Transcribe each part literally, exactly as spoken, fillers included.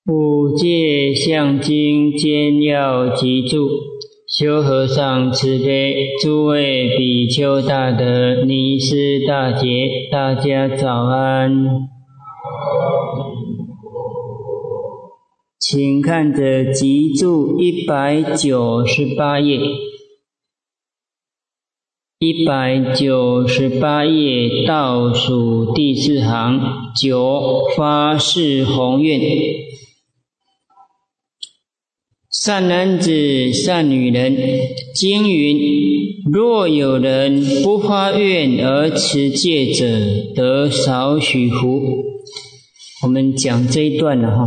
五戒相经兼要集注。修和尚慈悲，诸位比丘大德，尼师大杰，大家早安。请看着集注一百九十八页，一百九十八页倒数第四行，九发誓宏愿。善男子、善女人，经云：若有人不发愿而持戒者，得少许福。我们讲这一段了哈。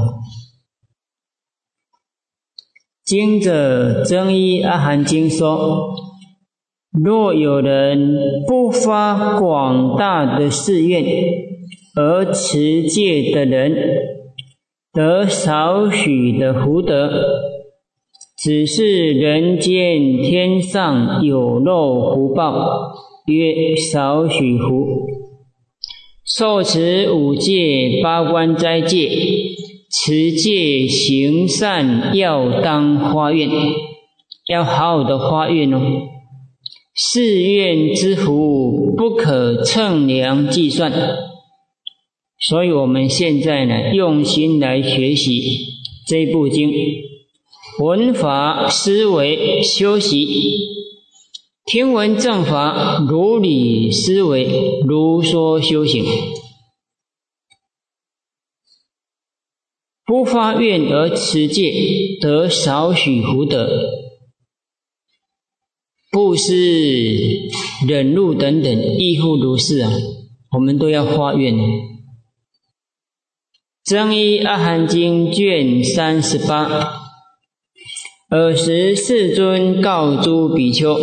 经者增一阿含经说，若有人不发广大的誓愿而持戒的人，得少许的福德。只是人间天上有漏福报，约少许福。受持五戒八关斋戒，持戒行善要当发愿，要好好的发愿哦。誓愿之福不可称量计算，所以我们现在呢，用心来学习这部经。闻法思维修习，听闻正法如理思维，如说修行。不发愿而持戒，得少许福德。布施、忍辱等等，亦复如是啊，我们都要发愿。增一阿含经卷三十八。尔时世尊告诸比丘，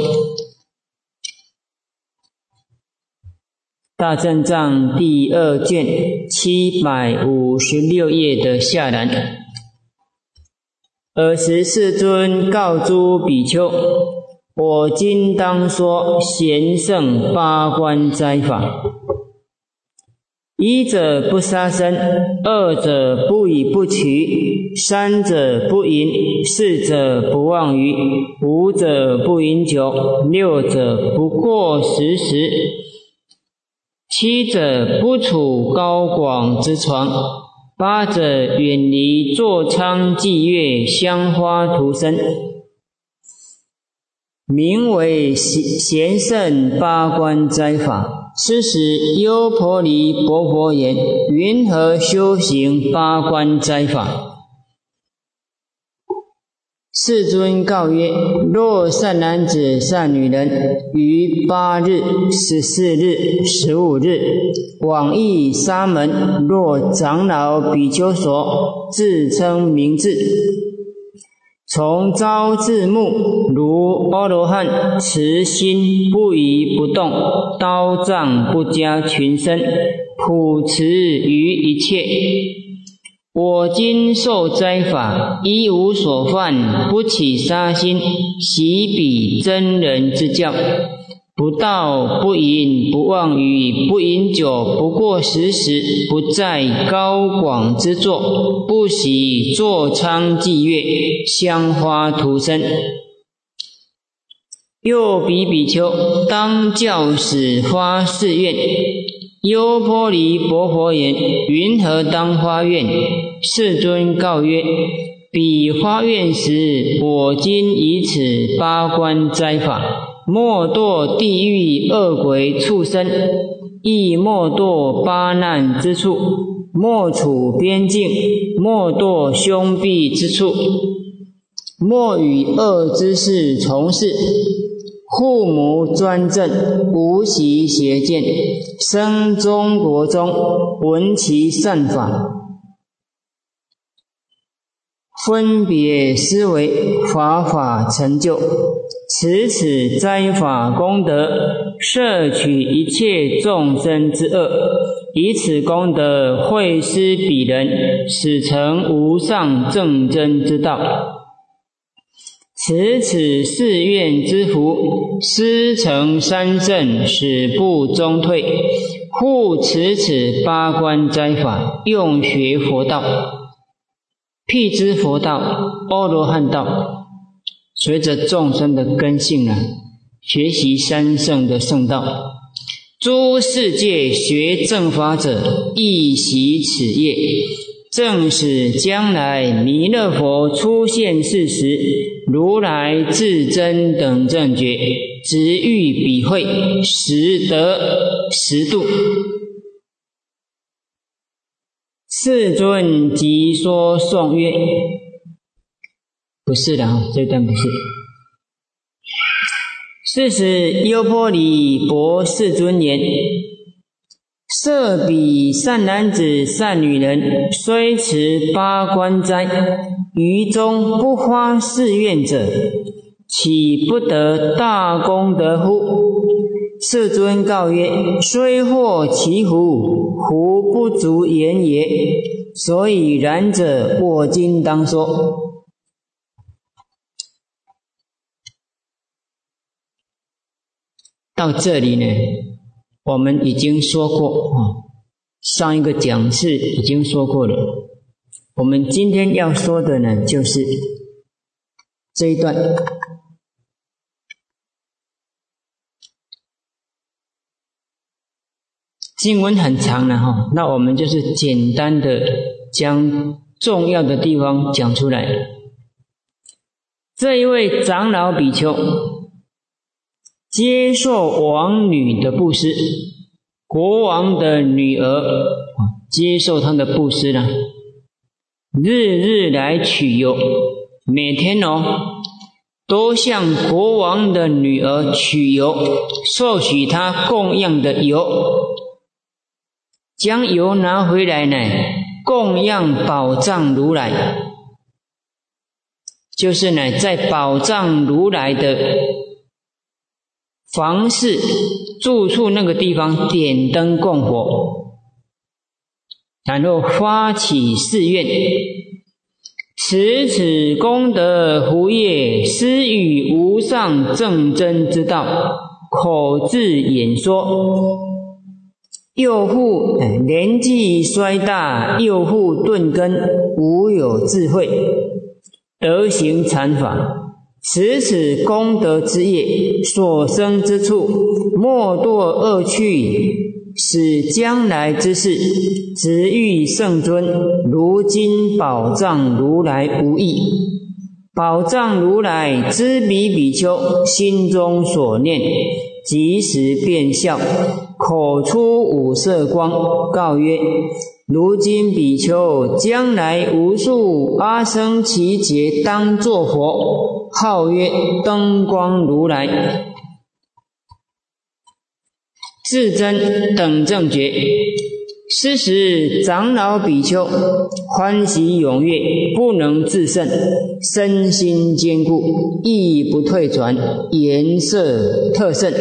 大正藏第二卷七百五十六页的下栏。尔时世尊告诸比丘，我今当说贤圣八关斋法。一者不杀生，二者不以不取，三者不淫，四者不妄语，五者不饮酒，六者不过十时，七者不处高广之床，八者远离座舱伎乐香花涂身，名为贤圣八关斋法。是时优婆离婆婆言：云何修行八关斋法？世尊告曰：若善男子、善女人，于八日、十四日、十五日，往诣沙门，若长老、比丘所，自称名字，从朝至暮，如阿罗汉，慈心不移不动，刀杖不加群身，普持于一切。我今受斋法，一无所犯，不起杀心，习彼真人之教，不盗不淫不妄语不饮酒，不过十时，不在高广之座，不喜座舱伎乐香花涂身。又彼比丘当教使发誓愿。优婆离婆婆言：云何当发愿？世尊告曰：彼发愿时，我今以此八关斋法，莫堕地狱恶鬼畜生，亦莫堕八难之处，莫处边境，莫堕凶僻之处，莫与恶之事从事，父母专政，无习邪见，生中国中，闻其善法，分别思维，法法成就，持此斋法功德，摄取一切众生之恶，以此功德惠施彼人，使成无上正真之道。持此誓愿之福，师承三圣，使不中退，护持此八关斋法，用学佛道。 辟支佛道、阿罗汉道，随着众生的根性呢，学习三圣的圣道。诸世界学正法者，亦习此业，正使将来弥勒佛出现世时，如来至真等正觉，直欲比会，实得实度。世尊即说颂曰，不是的啊，这段不是。是时优婆离薄世尊言：设彼善男子、善女人，虽持八关斋，于中不发誓愿者，岂不得大功德乎？世尊告曰：虽获其福，福不足言也。所以然者，我今当说。到这里呢，我们已经说过啊，上一个讲示已经说过了。我们今天要说的呢，就是这一段。经文很长了哈，那我们就是简单的将重要的地方讲出来。这一位长老比丘接受王女的布施，国王的女儿接受他的布施呢，日日来取油，每天哦都向国王的女儿取油，受许他供养的油，将油拿回来呢，供养宝藏如来，就是呢在宝藏如来的房室住处那个地方点灯供佛，然后发起誓愿：持此功德福业，施与无上正真之道，口自演说。又复年纪衰大，又复顿根，无有智慧，得行禅法。持此功德之业，所生之处，莫堕恶趣，使将来之事，直遇圣尊。如今宝藏如来无异，宝藏如来知彼比丘心中所念，即时便笑，口出五色光，告曰：如今比丘将来无数阿僧祇劫当作佛，号曰灯光如来，至真等正觉。是时长老比丘欢喜踊跃，不能自胜，身心坚固，亦不退转，颜色特胜。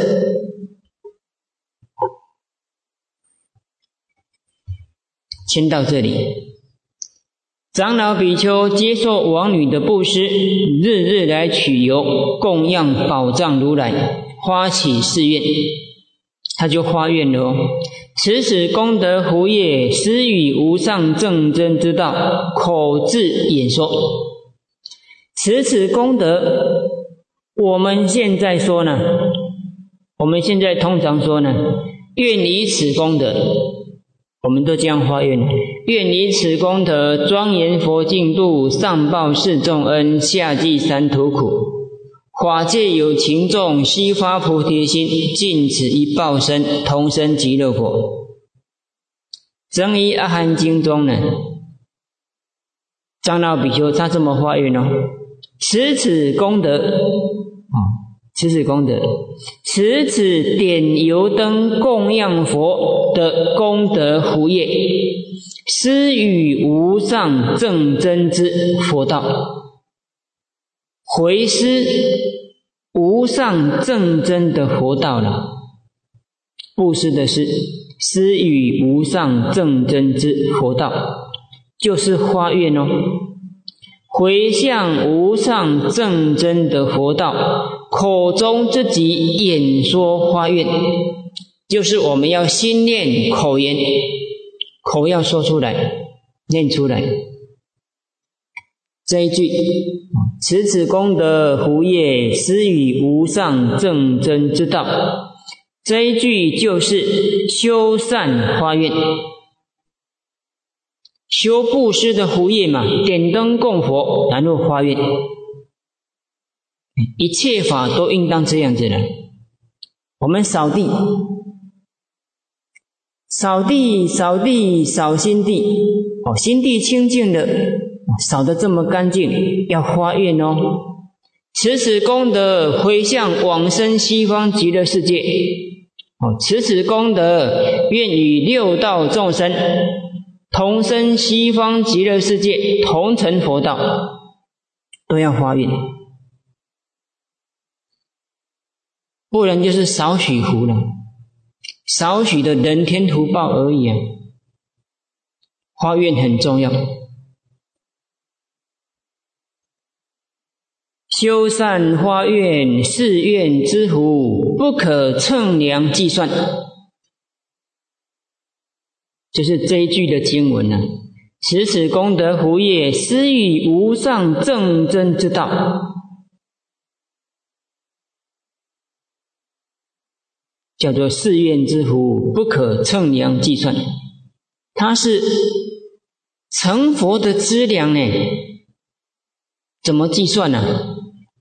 先到这里。长老比丘接受王女的布施，日日来取油，供养宝藏如来，发起誓愿，他就发愿了哦。持此功德福业，施与无上正真之道，口自演说。持此功德，我们现在说呢，我们现在通常说呢，愿以此功德，我们都这样发愿，愿以此功德庄严佛净土，上报四重恩，下济三途苦。法界有情众，悉发菩提心，尽此一报身，同生极乐国。增一阿含经中呢，长老比丘他这么发愿哦，持此功德，哦，持此功德，持此点油灯供养佛的功德福业，施与无上正真之佛道。回施无上正真的佛道了，布施的是施与无上正真之佛道，就是发愿哦，回向无上正真的佛道，口中自己演说发愿，就是我们要心念口言，口要说出来，念出来。 这一句，持此功德，胡业施与无上正真之道。这一句就是修善发愿，修布施的胡业嘛，点灯供佛，然后发愿，一切法都应当这样子的。我们扫地，扫地，扫地，扫心地，哦，心地清净的，扫得这么干净，要发愿哦。持此功德，回向往生西方极乐世界。哦，持此功德，愿与六道众生同生西方极乐世界，同成佛道，都要发愿，不然就是少许福了，少许的人天福报而已啊。发愿很重要，修善发愿，是愿之福，不可称量计算。就是这一句的经文呢、啊，持此功德福业，施与无上正真之道。叫做是愿之福，不可称量计算。它是成佛的资粮呢，怎么计算呢、啊？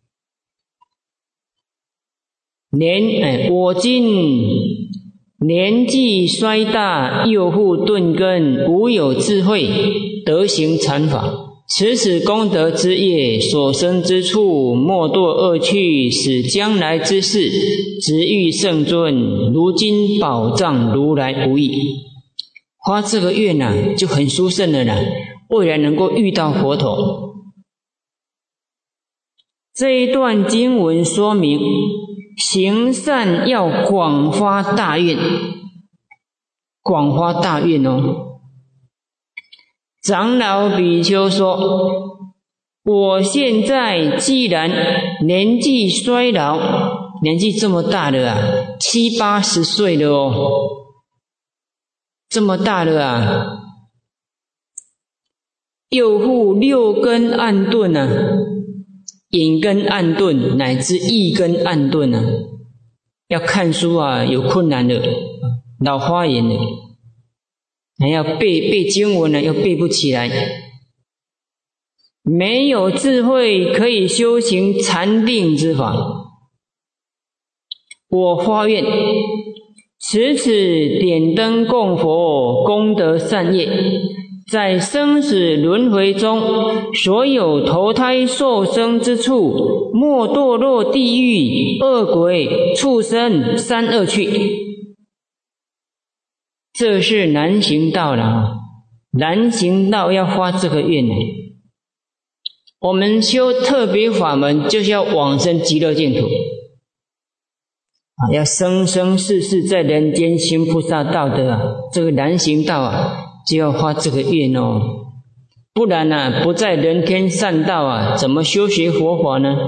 年哎，我今年纪衰大，幼复钝根，无有智慧，得行禅法。持此功德之业，所生之处，莫堕恶趣，使将来之世，直遇圣尊。如今宝藏如来无异。发这个愿啊，就很殊胜了啦，未来能够遇到佛陀。这一段经文说明，行善要广发大愿，广发大愿哦。长老比丘说：“我现在既然年纪衰老，年纪这么大了啊，七八十岁了哦，这么大了啊，又复六根暗钝啊，眼根暗钝，乃至意根暗钝啊，要看书啊有困难了，老花眼了。”还要背背经文呢，又背不起来，没有智慧可以修行禅定之法。我发愿，持此点灯供佛功德善业，在生死轮回中，所有投胎受生之处，莫堕落地狱、恶鬼、畜生、三恶趣。这是难行道了，难行道要发这个愿呢。我们修特别法门，就是要往生极乐净土啊，要生生世世在人间行菩萨道德啊，这个难行道啊，就要发这个愿哦，不然呢、啊，不在人天善道啊，怎么修学佛法呢？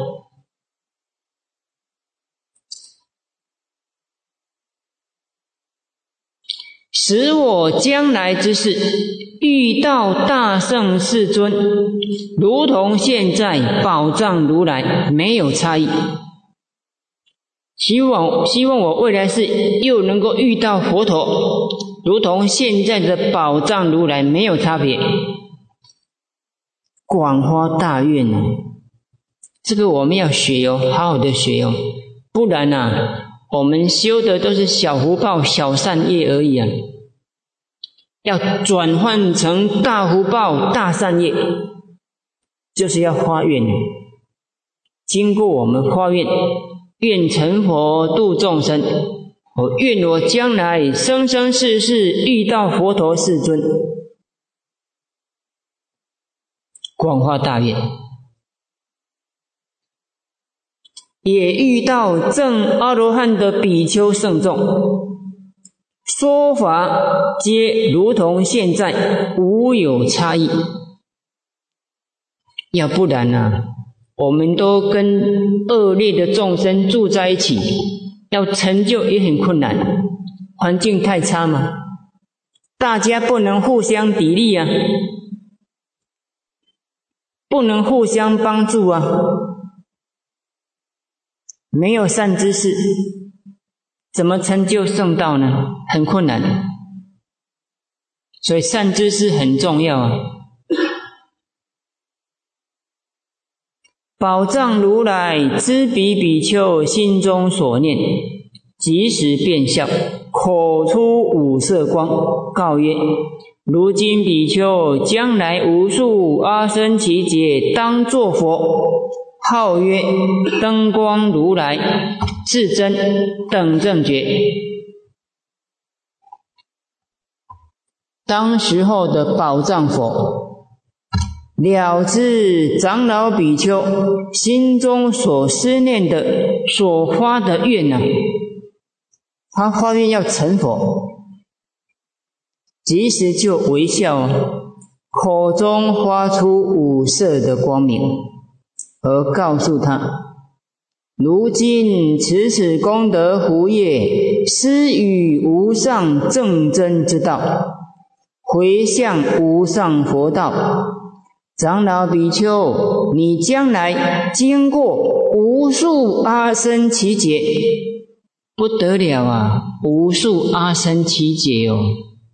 使我将来之世遇到大圣世尊，如同现在宝藏如来，没有差异。希望希望我未来世又能够遇到佛陀，如同现在的宝藏如来，没有差别。广发大愿啊，这个我们要学哦，好好的学哦，不然啊，我们修的都是小福报、小善业而已啊。要转换成大福报、大善业，就是要发愿。经过我们发愿，愿成佛度众生，我愿我将来生生世世遇到佛陀世尊，广发大愿，也遇到正阿罗汉的比丘圣众。说法皆如同现在，无有差异。要不然啊，我们都跟恶劣的众生住在一起，要成就也很困难，环境太差嘛，大家不能互相砥砺啊。 不能互相帮助啊。没有善知识，怎么成就圣道呢？很困难。所以善知识很重要啊。宝藏如来知彼比丘心中所念，即时变笑，口出五色光，告曰：如今比丘将来无数阿僧祇劫当作佛，号曰灯光如来，至真等正觉。当时候的宝藏佛了知长老比丘心中所思念的所发的愿啊，他发愿要成佛，即时就微笑，口中发出五色的光明，而告诉他：如今此此功德福业，施与无上正真之道，回向无上佛道。长老比丘，你将来经过无数阿僧祇劫，不得了啊，无数阿僧祇劫哦。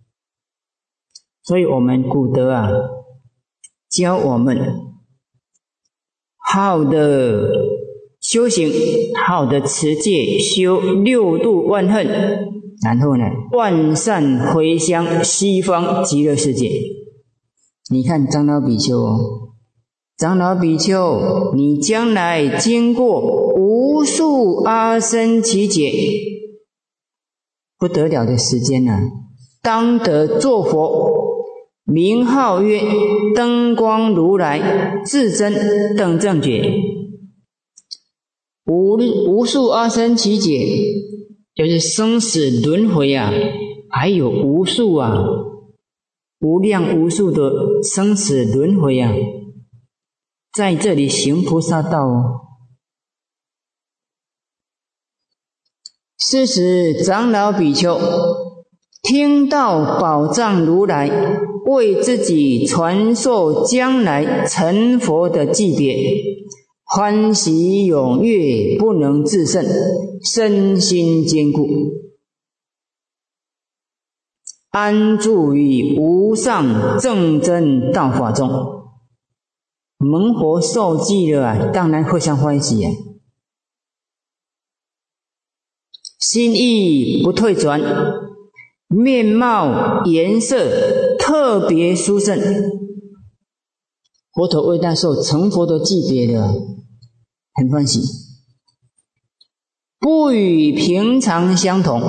所以我们古德啊，教我们好的修行，好的持戒，修六度万恨，然后呢，万善回向西方极乐世界。你看长老比丘哦，长老比丘，你将来经过无数阿僧祇劫，不得了的时间啊，当得作佛，名号曰灯光如来，至真等正觉。无无数阿僧祇劫，就是生死轮回啊，还有无数啊，无量无数的生死轮回啊，在这里行菩萨道哦。是时长老比丘听到宝藏如来为自己传授将来成佛的记别，欢喜踊跃，不能自胜，身心坚固，安住于无上正真道法中。蒙佛受记了啊，当然非常欢喜啊，心意不退转，面貌颜色特别殊胜。佛陀为他受成佛的记别了，很欢喜，不与平常相同。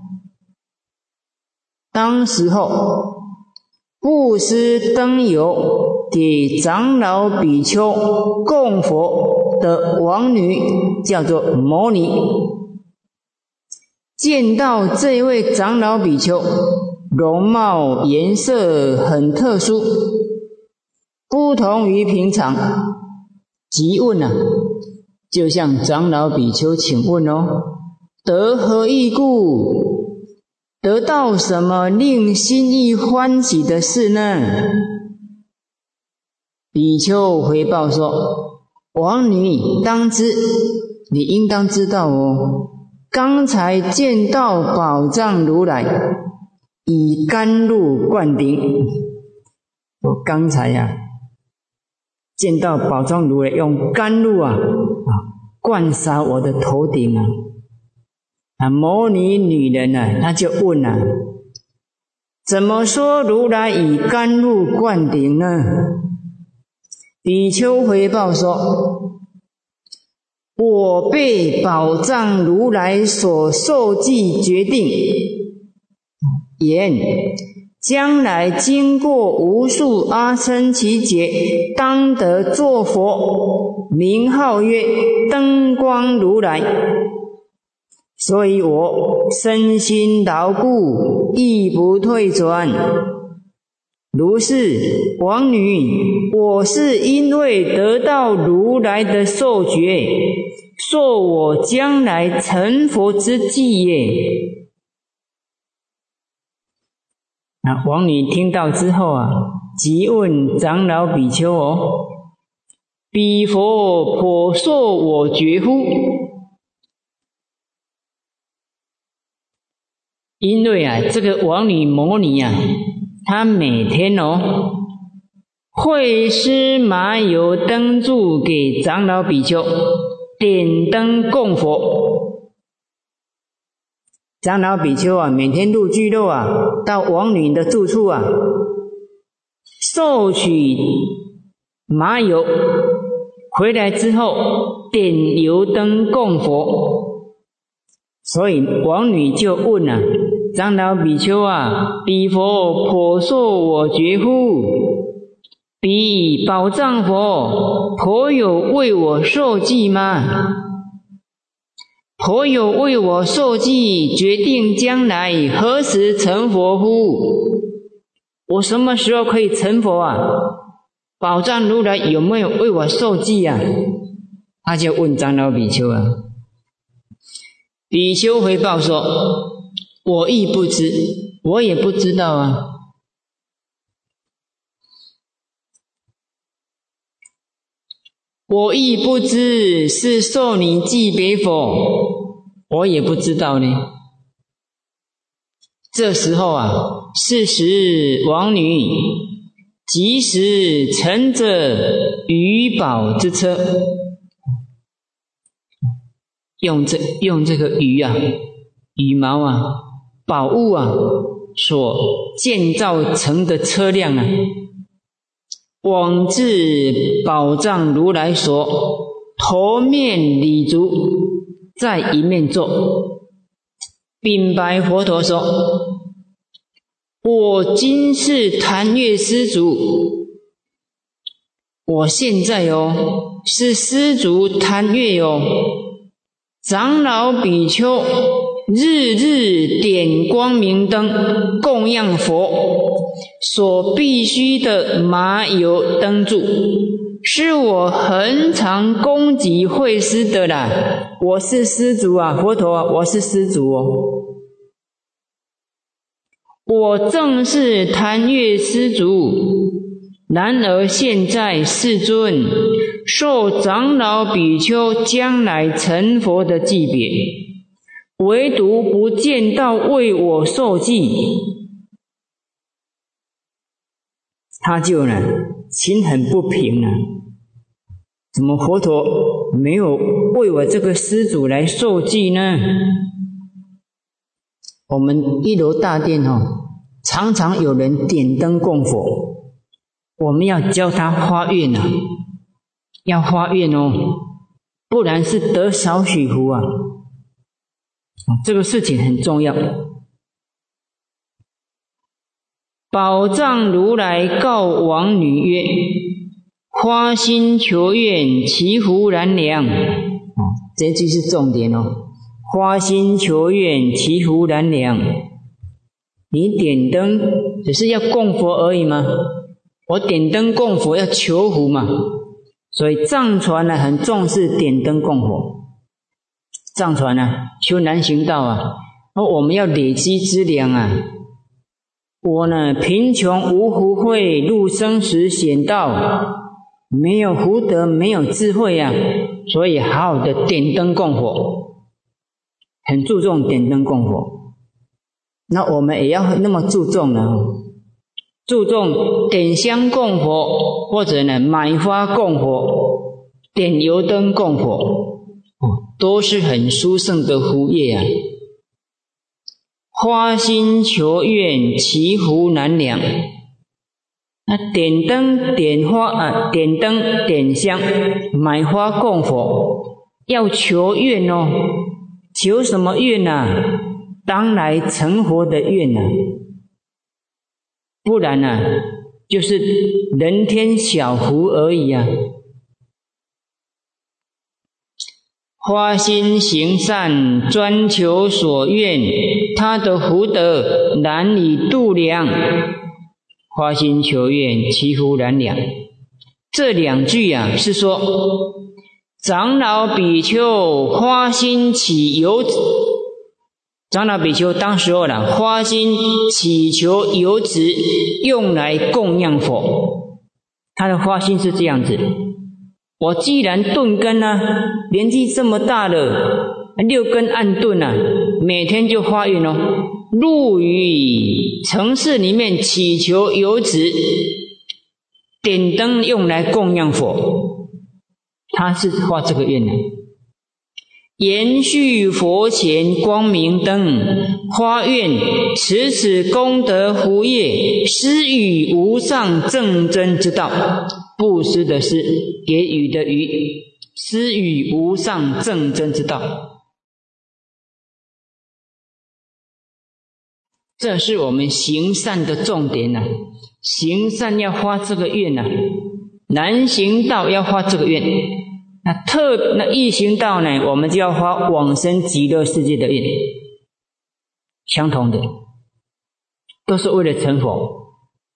当时候布施灯油给长老比丘供佛的王女叫做摩尼，见到这位长老比丘容貌颜色很特殊，不同于平常，即问啊，就向长老比丘请问哦，得何异故？得到什么令心意欢喜的事呢？比丘回报说：王女当知，你应当知道哦，刚才见到宝藏如来以甘露灌顶，我刚才呀、啊、见到宝藏如来用甘露啊啊灌洒我的头顶啊。啊，摩尼女人啊，她就问啊，怎么说如来以甘露灌顶呢？比丘回报说：我被宝藏如来所受记决定，言将来经过无数阿僧祇劫，当得作佛，名号曰灯光如来。所以我身心牢固，亦不退转。如是，王女，我是因为得到如来的授觉，授我将来成佛之际耶。那王女听到之后啊，即问长老比丘哦， 彼佛颇受我觉乎？因为啊，这个王女摩尼啊，她每天哦，会施麻油灯柱给长老比丘，点灯供佛。长老比丘啊，每天入聚落啊，到王女的住处啊，受取麻油，回来之后点油灯供佛。所以王女就问啊，长老比丘啊，彼佛颇受我觉乎？彼宝藏佛颇有为我受记吗？颇有为我受记，决定将来何时成佛乎？我什么时候可以成佛啊？宝藏如来有没有为我受记啊？他就问长老比丘啊。比丘回报说：我亦不知，我也不知道啊。我亦不知是受你记别否，我也不知道呢。这时候啊，是时王女即时乘着鱼宝之车，用这用这个鱼啊、羽毛啊、宝物啊所建造成的车辆啊，往至宝藏如来所，头面礼足，在一面坐，禀白佛陀说：我今是檀越施主，我现在哦是施主檀越哦，长老比丘日日点光明灯供养佛所必须的麻油灯柱，是我恒常供给会施的啦。我是施主啊，佛陀啊，我是施主哦。我正是檀越施主，然而现在世尊受长老比丘将来成佛的记别，唯独不见到为我受记。他就呢心很不平啊，怎么佛陀没有为我这个施主来受记呢？我们一楼大殿哦，常常有人点灯供佛，我们要教他发愿啊，要发愿哦，不然是得少许福啊。这个事情很重要。宝藏如来告王女曰：花心求愿，其福难量。哦，这句是重点哦。花心求愿，其福难量。你点灯只是要供佛而已吗？我点灯供佛要求福嘛。所以藏传呢很重视点灯供佛。藏传呢修难行道啊，我们要累积资粮啊。我呢贫穷无福慧，入生死险道，没有福德，没有智慧啊，所以好好的点灯供佛，很注重点灯供佛。那我们也要那么注重呢，注重点香供佛，或者呢买花供佛，点油灯供佛，哦，都是很殊胜的福业啊。花心求愿，其福难量。那点灯点花啊，点灯点香，买花供佛，要求愿哦。求什么愿啊？当来成佛的愿啊。不然啊，就是人天小福而已啊。花心行善，专求所愿，他的福德难以度量。花心求愿，其福难量。这两句啊，是说长老比丘花心起油脂，长老比丘当时候呢，花心祈求油脂，用来供养佛。他的花心是这样子。 我既然顿根啊，年纪这么大了，六根暗顿啊，每天就发愿哦，入于城市里面祈求油纸，点灯用来供养佛，他是发这个愿的。延续佛前光明灯，发愿持此功德福业，施予无上正真之道。布施的施，给予的予，施予无上正真之道。这是我们行善的重点啊！行善要发这个愿啊，难行道要发这个愿。那特那易行道呢，我们就要发往生极乐世界的愿，相同的，都是为了成佛。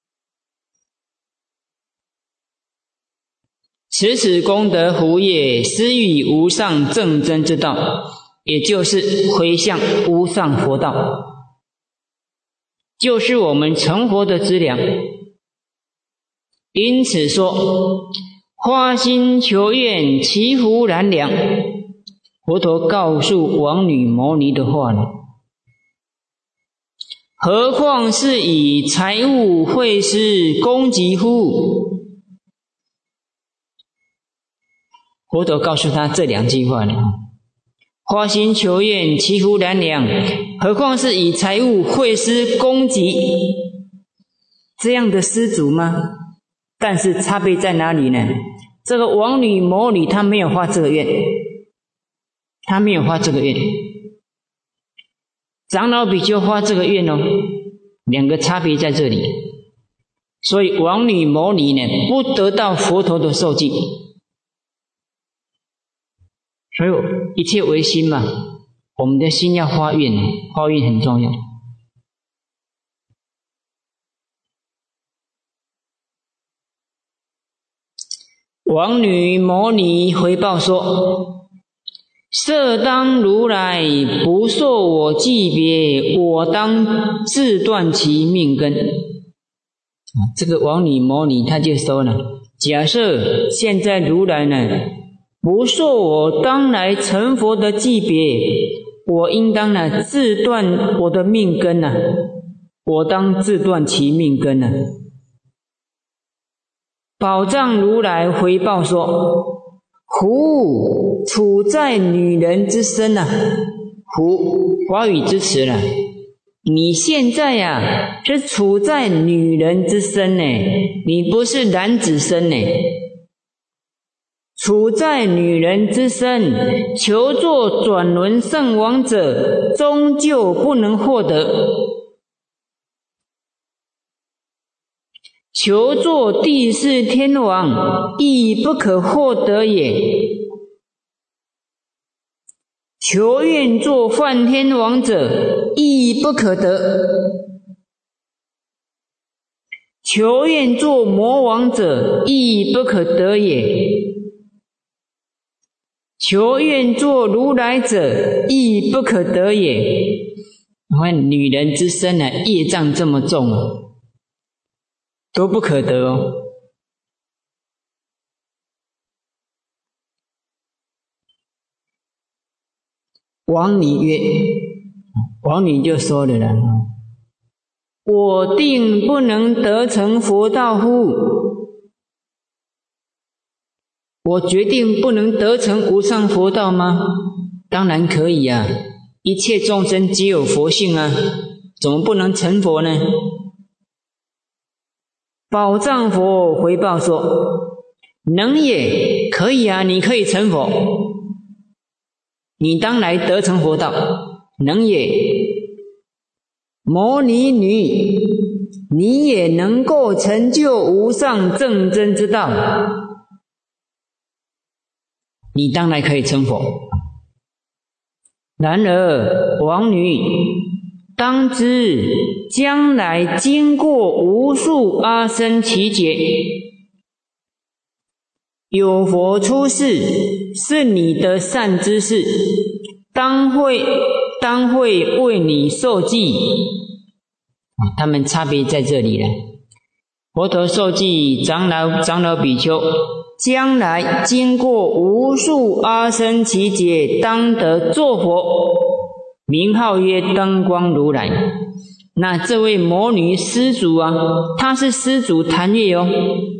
持此功德福业，施予无上正真之道，也就是回向无上佛道，就是我们成佛的资粮。因此说，发心求愿，其福难量。佛陀告诉王女牟尼的话呢，何况是以财物惠施供给乎？佛陀告诉他这两句话呢，发心求愿，其福难量，何况是以财物惠施供给这样的施主吗？但是差别在哪里呢？这个王女牟尼她没有发这个愿，她没有发这个愿，长老比丘发这个愿哦，两个差别在这里。所以王女牟尼呢，不得到佛陀的受记。所以一切唯心嘛，我们的心要发愿，发愿很重要。王女牟尼回报说，设当如来不受我记别，我当自断其命根。这个王女牟尼他就说了，假设现在如来呢不受我当来成佛的记别，我应当呢自断我的命根啊，我当自断其命根啊。宝藏如来回报说，胡处在女人之身啊，胡华语之词了，你现在呀、啊、是处在女人之身呢，你不是男子身呢。处在女人之身，求做转轮圣王者，终究不能获得。求做第四天王，亦不可获得也。求愿做梵天王者，亦不可得。求愿做魔王者，亦不可得也。求愿做如来者，亦不可得也。你看女人之身呢、啊，业障这么重啊，都不可得哦。王女曰，王女就说了啦，我定不能得成佛道乎？我决定不能得成无上佛道吗？当然可以啊，一切众生皆有佛性啊，怎么不能成佛呢？宝藏佛回报说，能也，可以啊，你可以成佛，你当来得成佛道，能也。牟尼女，你也能够成就无上正真之道，你当然可以成佛。然而王女，当知将来经过无数阿僧祇劫，有佛出世，是你的善知识，当会当会为你受记。他们差别在这里了。佛陀受记长老长老比丘， 将来经过无数阿僧祇劫，当得作佛，名号曰灯光如来。那这位魔女施主啊，她是施主檀越哦。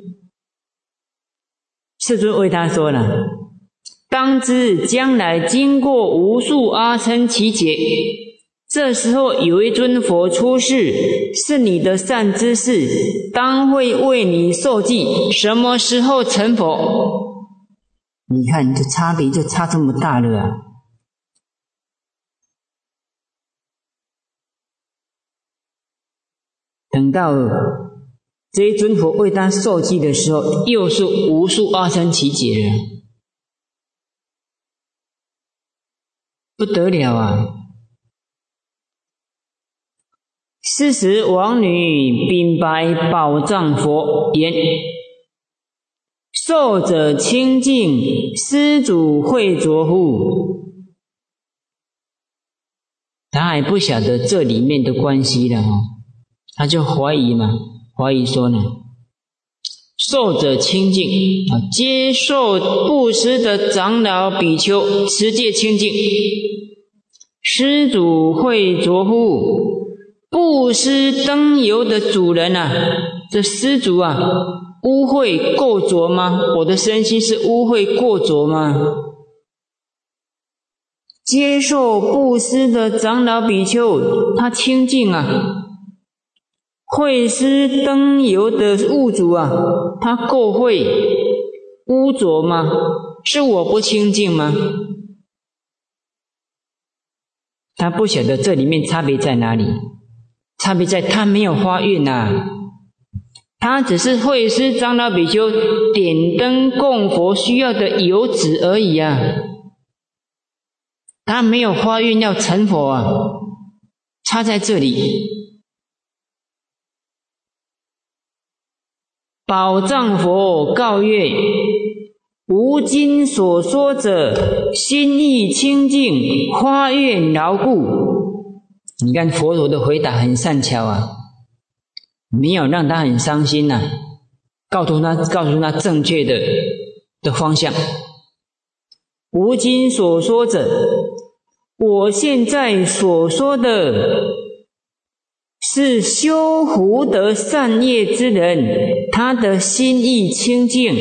世尊为他说了，当知将来经过无数阿僧祇劫，这时候有一尊佛出世，是你的善知识，当会为你受记，什么时候成佛？你看这差别就差这么大了啊！等到这一尊佛为他受记的时候，又是无数阿僧祇劫了，不得了啊！是时王女禀白宝藏佛言：受者清净，施主慧浊乎？他还不晓得这里面的关系了哦，他就怀疑嘛，怀疑说呢，受者清净啊，接受布施的长老比丘持戒清净，施主慧浊乎？布施灯油的主人啊，这施主啊，污秽过浊吗？我的身心是污秽过浊吗？接受布施的长老比丘，他清净啊。会施灯油的物主啊，他过秽污浊吗？是我不清净吗？他不晓得这里面差别在哪里，差别在他没有发愿啊，他只是会施长老比丘点灯供佛需要的油脂而已啊，他没有发愿要成佛啊，差在这里。宝藏佛告曰：吾今所说者，心意清净，发愿牢固。你看佛陀的回答很善巧啊，没有让他很伤心呐、啊，告诉他告诉他正确的的方向。吾今所说者，我现在所说的是修福德善业之人，他的心意清净。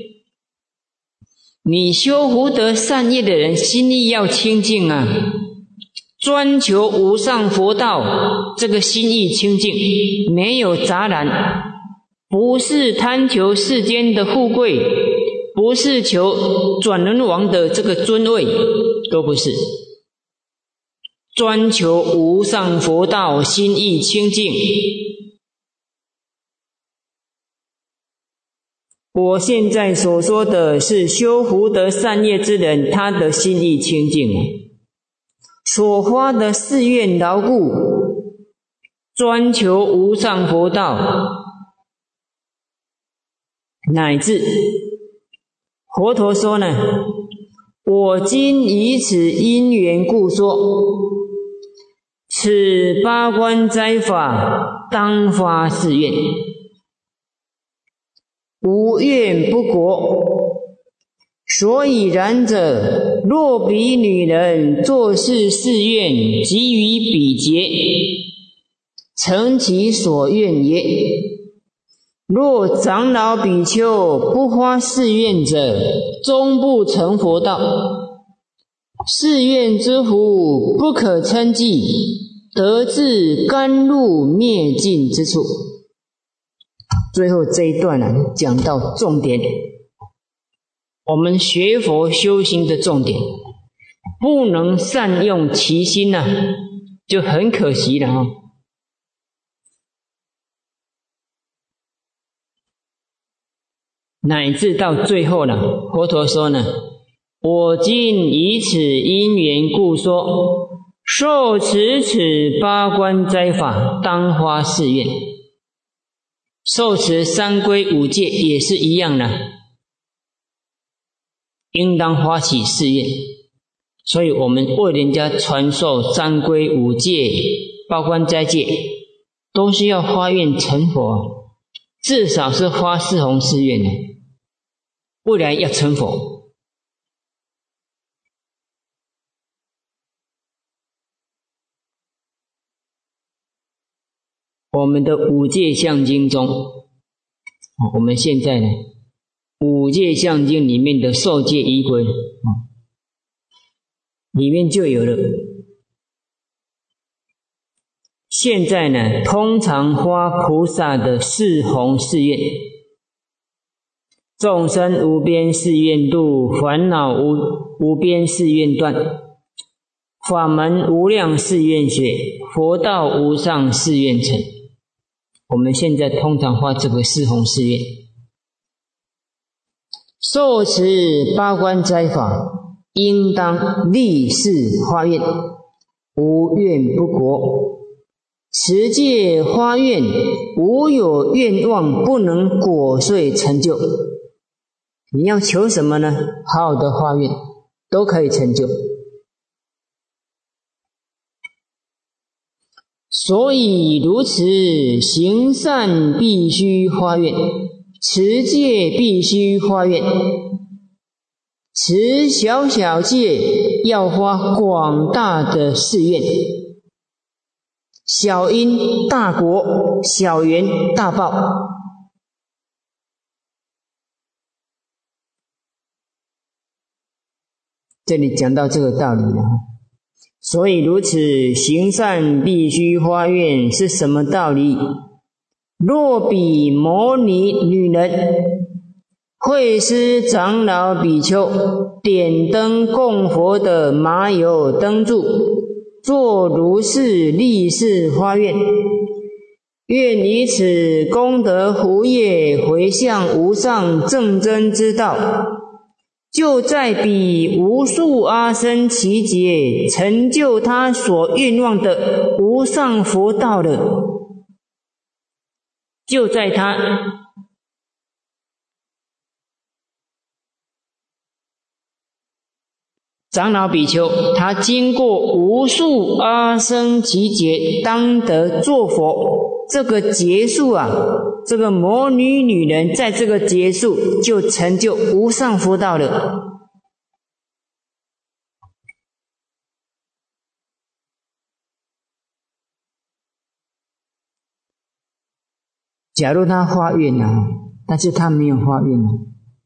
你修福德善业的人，心意要清净啊，专求无上佛道，这个心意清净，没有杂染，不是贪求世间的富贵，不是求转轮王的这个尊位，都不是。专求无上佛道，心意清净。我现在所说的是修福德善业之人，他的心意清净，所发的誓愿牢固，专求无上佛道，乃至佛陀说呢，我今以此因缘故说，此八关斋法当发誓愿，无愿不果。所以然者，若彼女人作是誓愿，即于彼劫成其所愿也。若长老比丘不发誓愿者，终不成佛道。誓愿之福不可称计，得至甘露灭尽之处。最后这一段呢、啊，讲到重点，我们学佛修行的重点，不能善用其心啊，就很可惜了啊。乃至到最后呢，佛陀说呢，我今以此因缘故说，受持此八关斋法，当发誓愿。受持三皈五戒也是一样的，应当发起誓愿。所以我们为人家传授三皈五戒、八关斋戒，都是要发愿成佛，至少是发四弘誓愿的。 未来要成佛。我们的五戒相经中，我们现在呢，五戒相经里面的受戒仪规，里面就有了。现在呢，通常发菩萨的四弘誓愿：众生无边誓愿度，烦恼无无边誓愿断，法门无量誓愿学，佛道无上誓愿成。我们现在通常发这个四弘誓愿。受持八关斋法，应当立誓发愿，无怨不果。持戒发愿，无有愿望不能果遂成就。你要求什么呢？好好的发愿，都可以成就。所以如此，行善必须发愿，持戒必须发愿。持小小戒要发广大的誓愿。小因大果，小缘大报。这里讲到这个道理了。所以如此，行善必须发愿是什么道理？若比摩尼女人、会师长老比丘点灯供佛的麻油灯柱，作如是立誓发愿，愿以此功德福业回向无上正真之道，就在彼无数阿僧祇劫成就他所愿望的无上佛道了。就在他长老比丘，他经过无数阿僧祇劫当得作佛，这个劫数啊，这个摩尼女人在这个劫数就成就无上佛道了。假如他发愿啊，但是他没有发愿啊。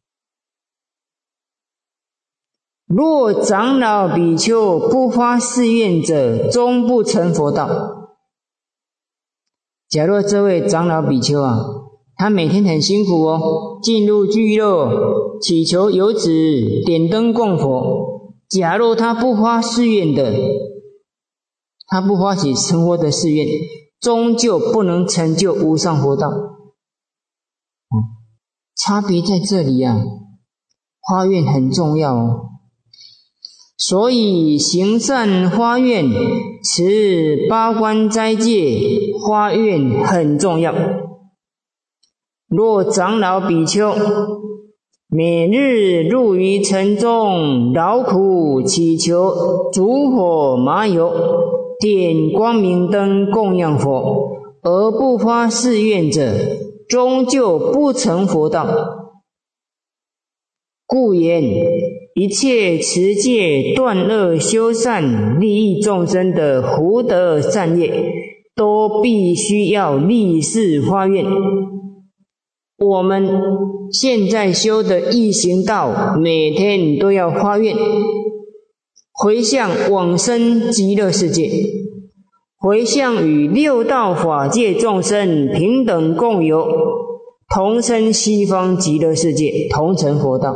若长老比丘不发誓愿者，终不成佛道。假若这位长老比丘啊，他每天很辛苦哦，进入聚落，祈求游子，点灯供佛。假若他不发誓愿的，他不发起成佛的誓愿，终究不能成就无上佛道。嗯，差别在这里啊，发愿很重要哦。所以行善发愿，持八关斋戒发愿很重要。若长老比丘每日入于城中，劳苦祈求烛火麻油，点光明灯供养佛，而不发誓愿者，终究不成佛道。故言一切持戒断恶修善利益众生的福德善业，都必须要立誓发愿。我们现在修的易行道，每天都要发愿，回向往生极乐世界，回向与六道法界众生平等共有，同生西方极乐世界，同成佛道。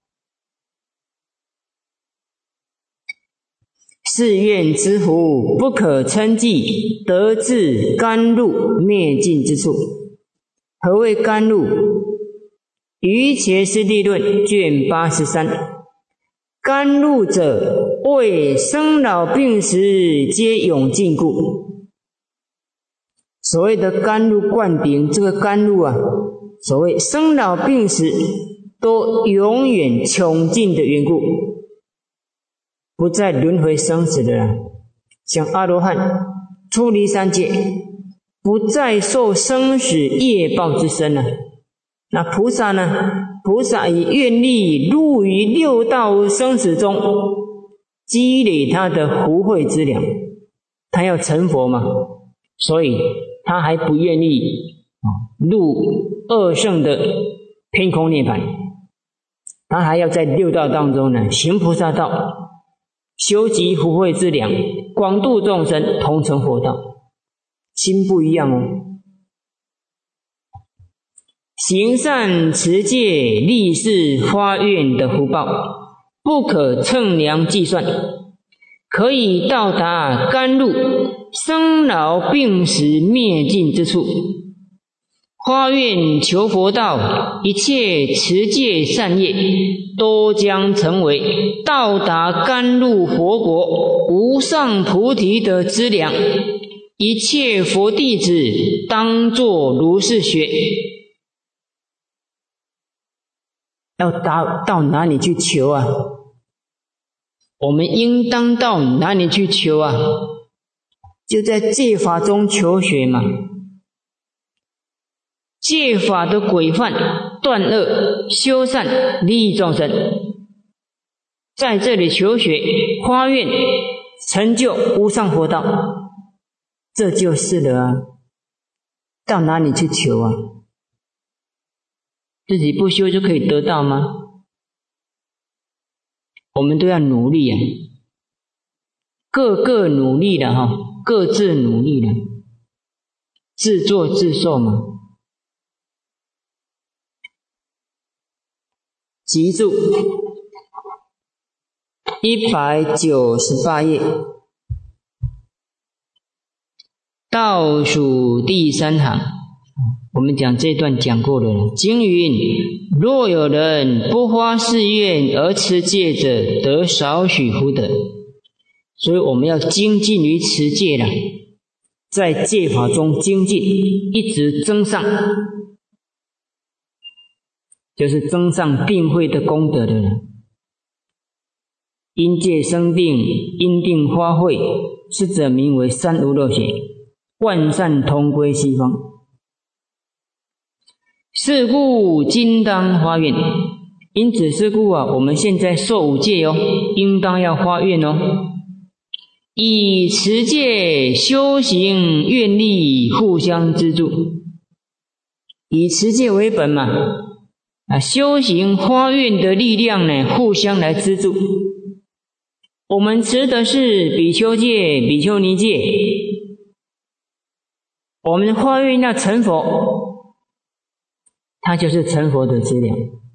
誓愿之福不可称计，得至甘露灭尽之处。何谓甘露？瑜伽师地论卷八十三。甘露者，为生老病死皆永尽故。所谓的甘露灌顶，这个甘露啊，所谓生老病死都永远穷尽的缘故。不再轮回生死的人，像阿罗汉出离三界，不再受生死业报之身了。那菩萨呢， 菩萨以愿力入于六道生死中，积累他的福慧之粮。他要成佛嘛，所以他还不愿意入二圣的偏空涅槃，他还要在六道当中呢行菩萨道，修集福慧之粮，广度众生，同成佛道。心不一样哦。行善持戒立誓发愿的福报不可称量计算，可以到达甘露生老病死灭尽之处。发愿求佛道，一切持戒善业都将成为到达甘露佛国无上菩提的资粮。一切佛弟子当作如是学。要达到哪里去求啊？我们应当到哪里去求啊？就在戒法中求学嘛。戒法的规范，断恶修善，利益众生，在这里求学发愿成就无上佛道，这就是了啊。到哪里去求啊？自己不修就可以得到吗？我们都要努力啊，各个努力的哈，各自努力的，自作自受嘛。记住，一百九十八页，倒数第三行，我们讲这段讲过了。经云：若有人不发誓愿而持戒者，得少许福德。所以我们要精进于持戒了，在戒法中精进，一直增上，就是增上定慧的功德的人。因戒生定，因定发慧，是者名为三无漏学，万善同归西方。是故今当发愿，因此是故啊，我们现在受五戒哦，应当要发愿哦。以持戒修行愿力互相资助，以持戒为本嘛，啊，修行发愿的力量呢，互相来资助。我们持的是比丘戒、比丘尼戒，我们发愿要成佛，它就是成佛的资粮。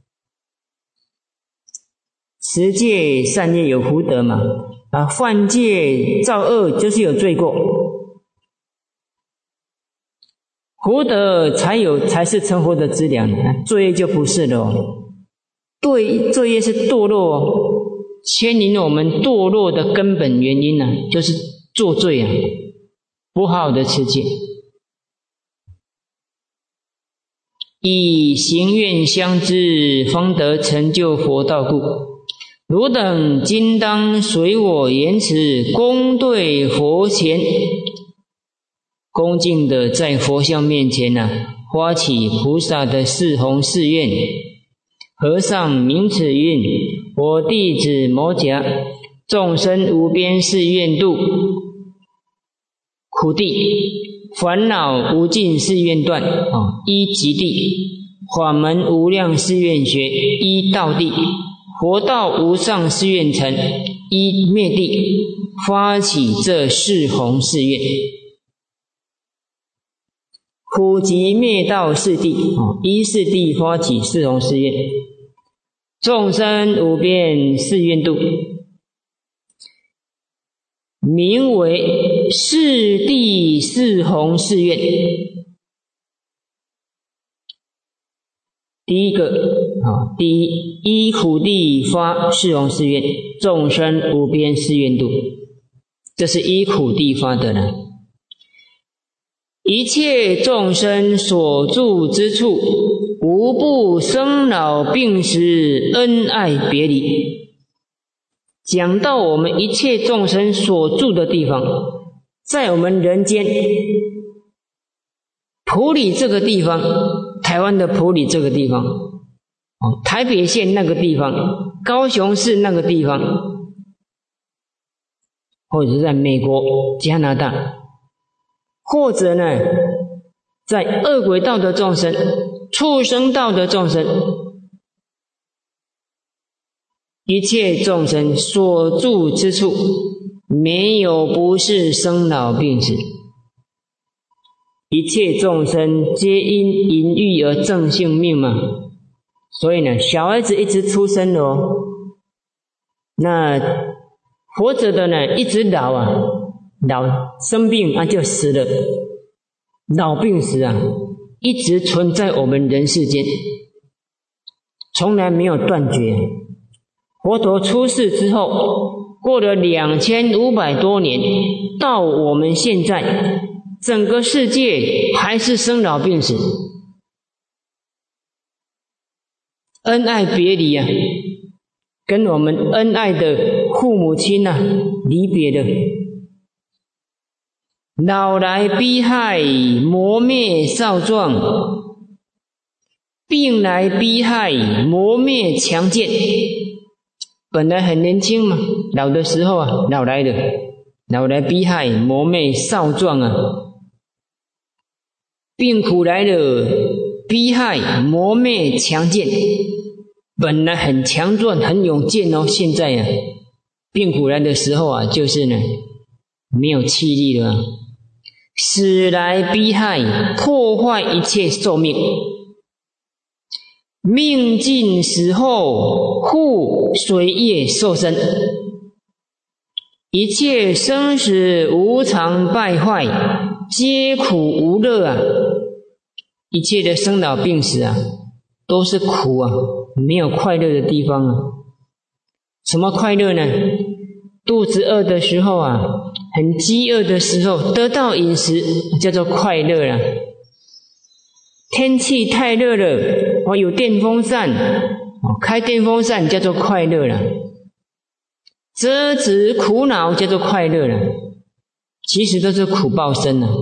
持戒善业有福德嘛，啊，犯戒造恶就是有罪过，福德才有才是成佛的资粮，罪业就不是了哦。对，罪业是堕落哦，牵引我们堕落的根本原因呢、啊，就是作罪啊，不好的持戒。以行愿相知，方得成就佛道故。汝等今当随我言辞，恭对佛前，恭敬的在佛像面前呢、啊，发起菩萨的四弘誓愿。和尚名此云：我弟子摩胛，众生无边誓愿度，苦地烦恼无尽誓愿断，啊，依极地法门无量誓愿学，依道地佛道无上誓愿成，依灭地发起这四弘誓愿。苦集灭道四谛，依四谛发起四弘誓愿。众生无边誓愿度，名为四谛四弘誓愿。第一个啊，第一依苦地发四弘誓愿，众生无边誓愿度，这是依苦地发的呢。一切众生所住之处，无不生老病死，恩爱别离。讲到我们一切众生所住的地方，在我们人间埔里这个地方，台湾的埔里这个地方，哦， 哦，台北县那个地方，高雄市那个地方，或者是在美国、加拿大，或者呢，在恶鬼道的众生、畜生道的众生，一切众生所住之处，没有不是生老病死。一切众生皆因淫欲而正性命嘛，所以呢，小孩子一直出生了哦，那活着的呢，一直老啊，老生病啊就死了，老病死啊，一直存在我们人世间，从来没有断绝。佛陀出世之后，过了两千五百多年，到我们现在，整个世界还是生老病死，恩爱别离啊，跟我们恩爱的父母亲啊离别的，老来逼害，磨灭少壮，病来逼害，磨灭强健。本来很年轻嘛，老的时候啊，老来的，老来逼害，磨灭少壮啊。病苦来了，逼害磨灭强健，本来很强壮很勇健哦，现在啊，病苦来的时候啊，就是呢没有气力了，死来逼害，破坏一切寿命，命尽死后，复随业受生，一切生死无常败坏，皆苦无乐啊！一切的生老病死啊，都是苦啊，没有快乐的地方啊。什么快乐呢？肚子饿的时候啊，很饥饿的时候，得到饮食叫做快乐啦。天气太热了，我有电风扇，开电风扇叫做快乐啦。遮止苦恼叫做快乐啦。其实都是苦报身啊。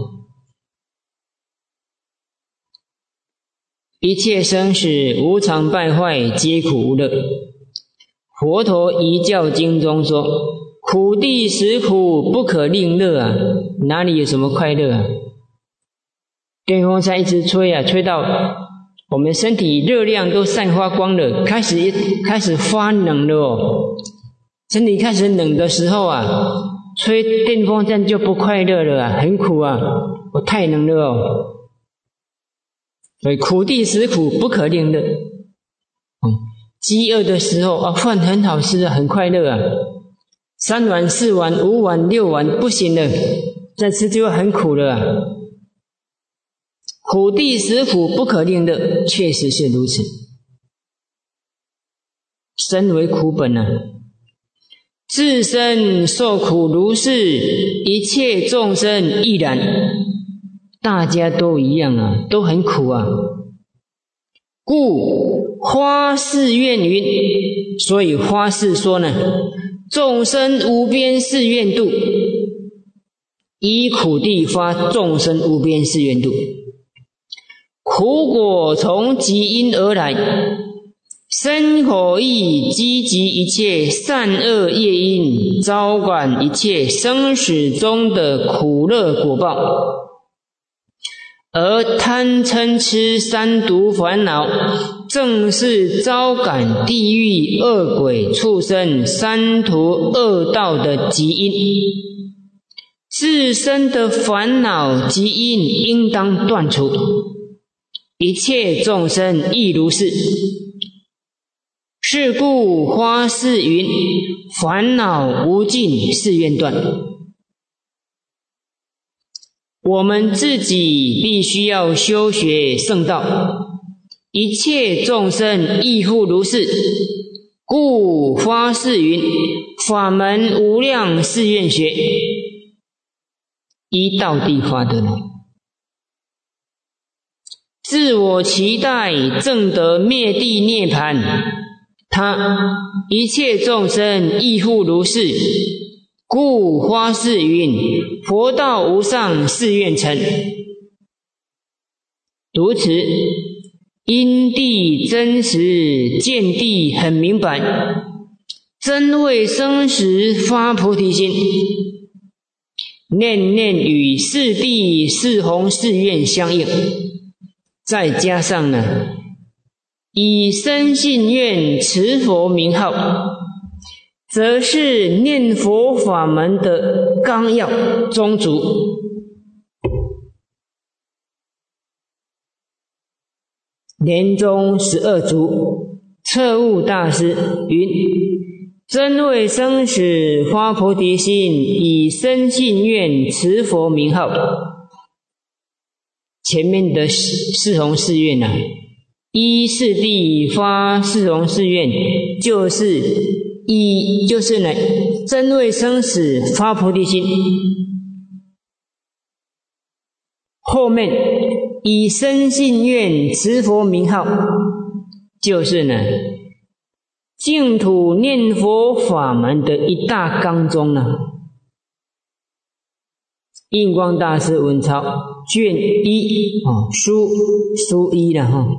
一切生死无常败坏，皆苦无乐。佛陀遗教经中说，苦地实苦，不可令乐啊，哪里有什么快乐啊？电风扇一直吹啊，吹到我们身体热量都散发光了，开始开始发冷了哦。身体开始冷的时候啊，吹电风扇就不快乐了啊，很苦啊，我太冷了哦。所以苦地实苦，不可令乐。嗯，饥饿的时候啊，饭很好吃啊，很快乐啊。三碗、四碗、五碗、六碗不行了，再吃就很苦了啊。苦地实苦，不可令乐，确实是如此。身为苦本啊，自身受苦如是，一切众生亦然。大家都一样啊，都很苦啊。故花誓愿云，所以花誓说呢，众生无边誓愿度，以苦地发众生无边誓愿度。苦果从极因而来，身口意积集一切善恶业因，招感一切生死中的苦乐果报。而贪嗔痴三毒烦恼，正是招感地狱恶鬼畜生三途恶道的极因。自身的烦恼极因应当断除，一切众生亦如是。是故花誓云，烦恼无尽誓愿断。我们自己必须要修学圣道，一切众生亦复如是。故发誓云，法门无量誓愿学，依道地发的呢。自我期待证得灭地涅盘，他一切众生亦复如是。故花誓云，佛道无上誓愿成。如此， 因地真实，见地很明白，真为生时发菩提心，念念与四谛四弘誓愿相应，再加上呢，以深信愿持佛名号，则是念佛法门的纲要宗主。莲宗十二祖彻悟大师云：真为生死发菩提心，以深信愿持佛名号。前面的四弘誓愿啊，依四谛发四弘誓愿，就是依就是呢，真为生死发菩提心。后面以深信愿持佛名号，就是呢，净土念佛法门的一大纲宗呢。印光大师文钞卷一哦，书书一了哈。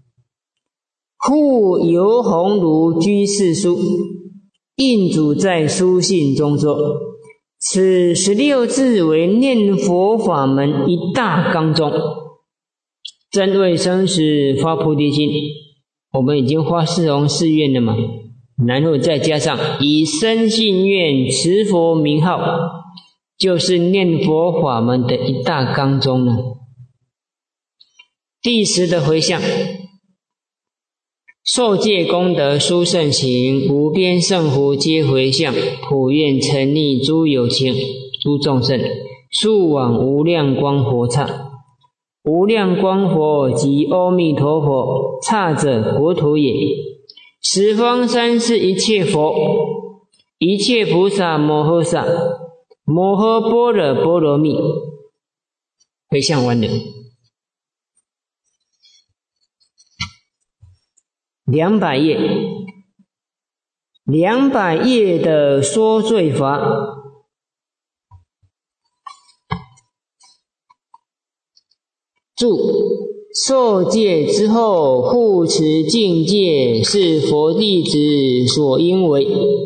复游鸿儒居士书，印主在书信中说：此十六字为念佛法门一大纲宗，真为生死发菩提心。我们已经发四弘誓愿了嘛，然后再加上以深信愿持佛名号，就是念佛法门的一大纲宗呢。第十的回向，受戒功德殊胜行，无边胜福皆回向，普愿沉溺诸有情诸众生，速往无量光佛刹。无量光佛即阿弥陀佛，刹者国土也。十方三世一切佛，一切菩萨摩诃萨，摩诃般若波罗蜜。回向完了。两百页，两百页的说罪法。注：受戒之后护持境界，是佛弟子所应为。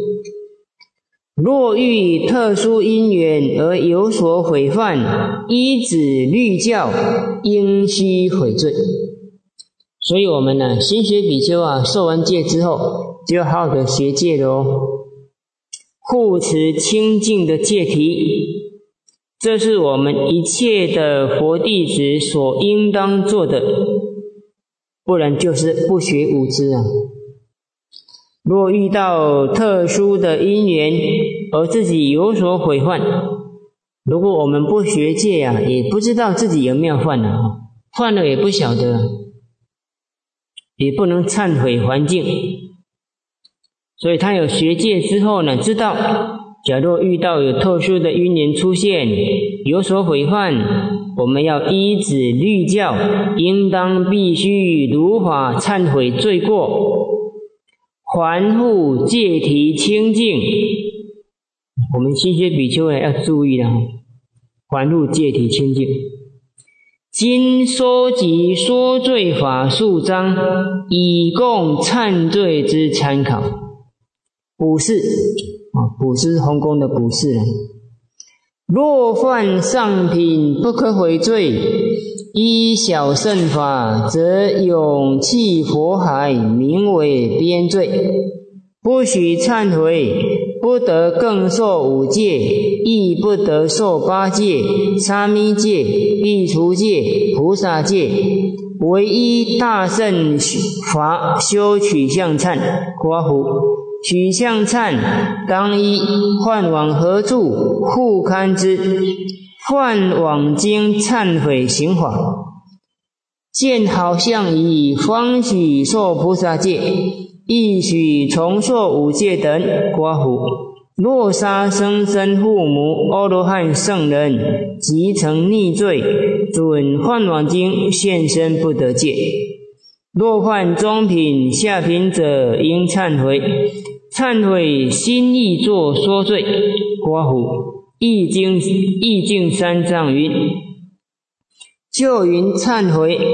若遇特殊因缘而有所毁犯，依止律教，应须悔罪。所以我们呢，新学比丘啊，受完戒之后，就要好好的学戒了哦，护持清净的戒体。这是我们一切的佛弟子所应当做的，不然就是不学无知啊。若遇到特殊的因缘而自己有所毁犯，如果我们不学戒啊，也不知道自己有没有犯啊，犯了也不晓得，也不能忏悔还境。所以他有学戒之后呢，知道假若遇到有特殊的因缘出现，有所毁犯，我们要依止律教，应当必须如法忏悔罪过，还复戒体清净。我们新学比丘要注意了，还复戒体清净。今收集说罪法数章，以供忏罪之参考。补释啊，补释弘功的补释。若犯上品不可悔罪，依小乘法，则永弃佛海，名为边罪，不许忏悔，不得更受五戒，亦不得受八戒、沙弥戒、苾除戒、菩萨戒，唯依大乘法修取向忏。括弧取向忏，当依梵往何处，复刊之。梵往经忏悔行法，见好相宜，方许受菩萨戒，亦许重受五戒等。括弧若杀生身父母、阿罗汉圣人，即成逆罪，准梵往经现身不得戒。若犯中品、下品者，应忏悔。忏悔心意作说罪。括弧易经易经三藏云：就云忏悔，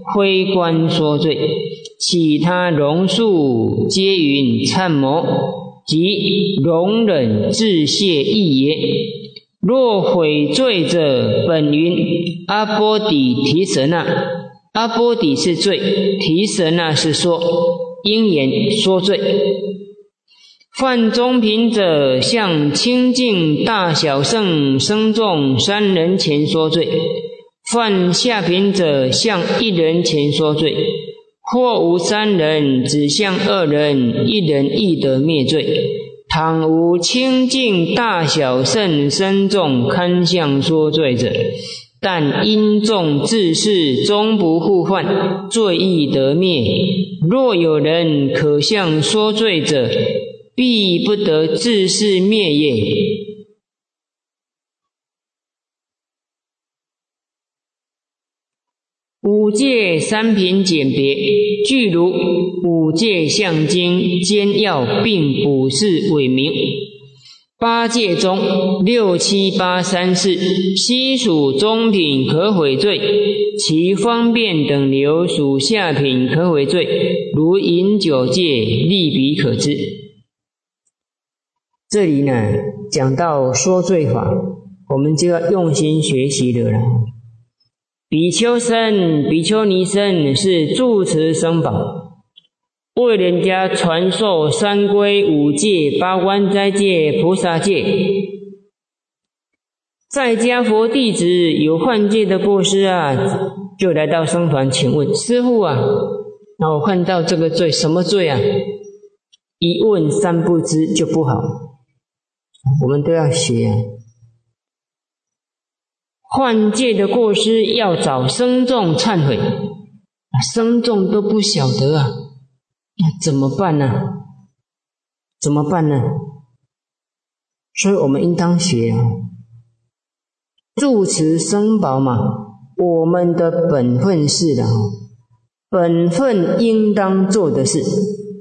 非观说罪，其他容数皆云参谋，即容忍自谢意也。若悔罪者，本云阿波底提舍那。阿波底是罪，提舍那是说，因言说罪。犯中品者，向清净大小圣僧众三人前说罪；犯下品者，向一人前说罪。或无三人，只向二人，一人亦得灭罪。倘无清净大小圣僧众堪向说罪者，但因众自是终不复犯，罪亦得灭。若有人可向说罪者，必不得自是灭也。五戒三品简别，具如五戒相经兼要并补释伪名。八戒中六七八三四，悉属中品可悔罪，其方便等流属下品可悔罪，如饮酒戒，立彼可知。这里呢，讲到说罪法，我们就要用心学习的了。比丘僧、比丘尼僧是住持僧宝，为人家传授三皈、五戒、八关斋戒、菩萨戒。在家佛弟子有犯戒的过失啊，就来到僧团请问师父啊，那我看到这个罪，什么罪啊？一问三不知就不好，我们都要学啊。犯戒的过失要找僧众忏悔，僧众都不晓得啊，那怎么办呢？怎么办呢？所以我们应当学啊，住持僧宝嘛，我们的本分是的，本分应当做的事。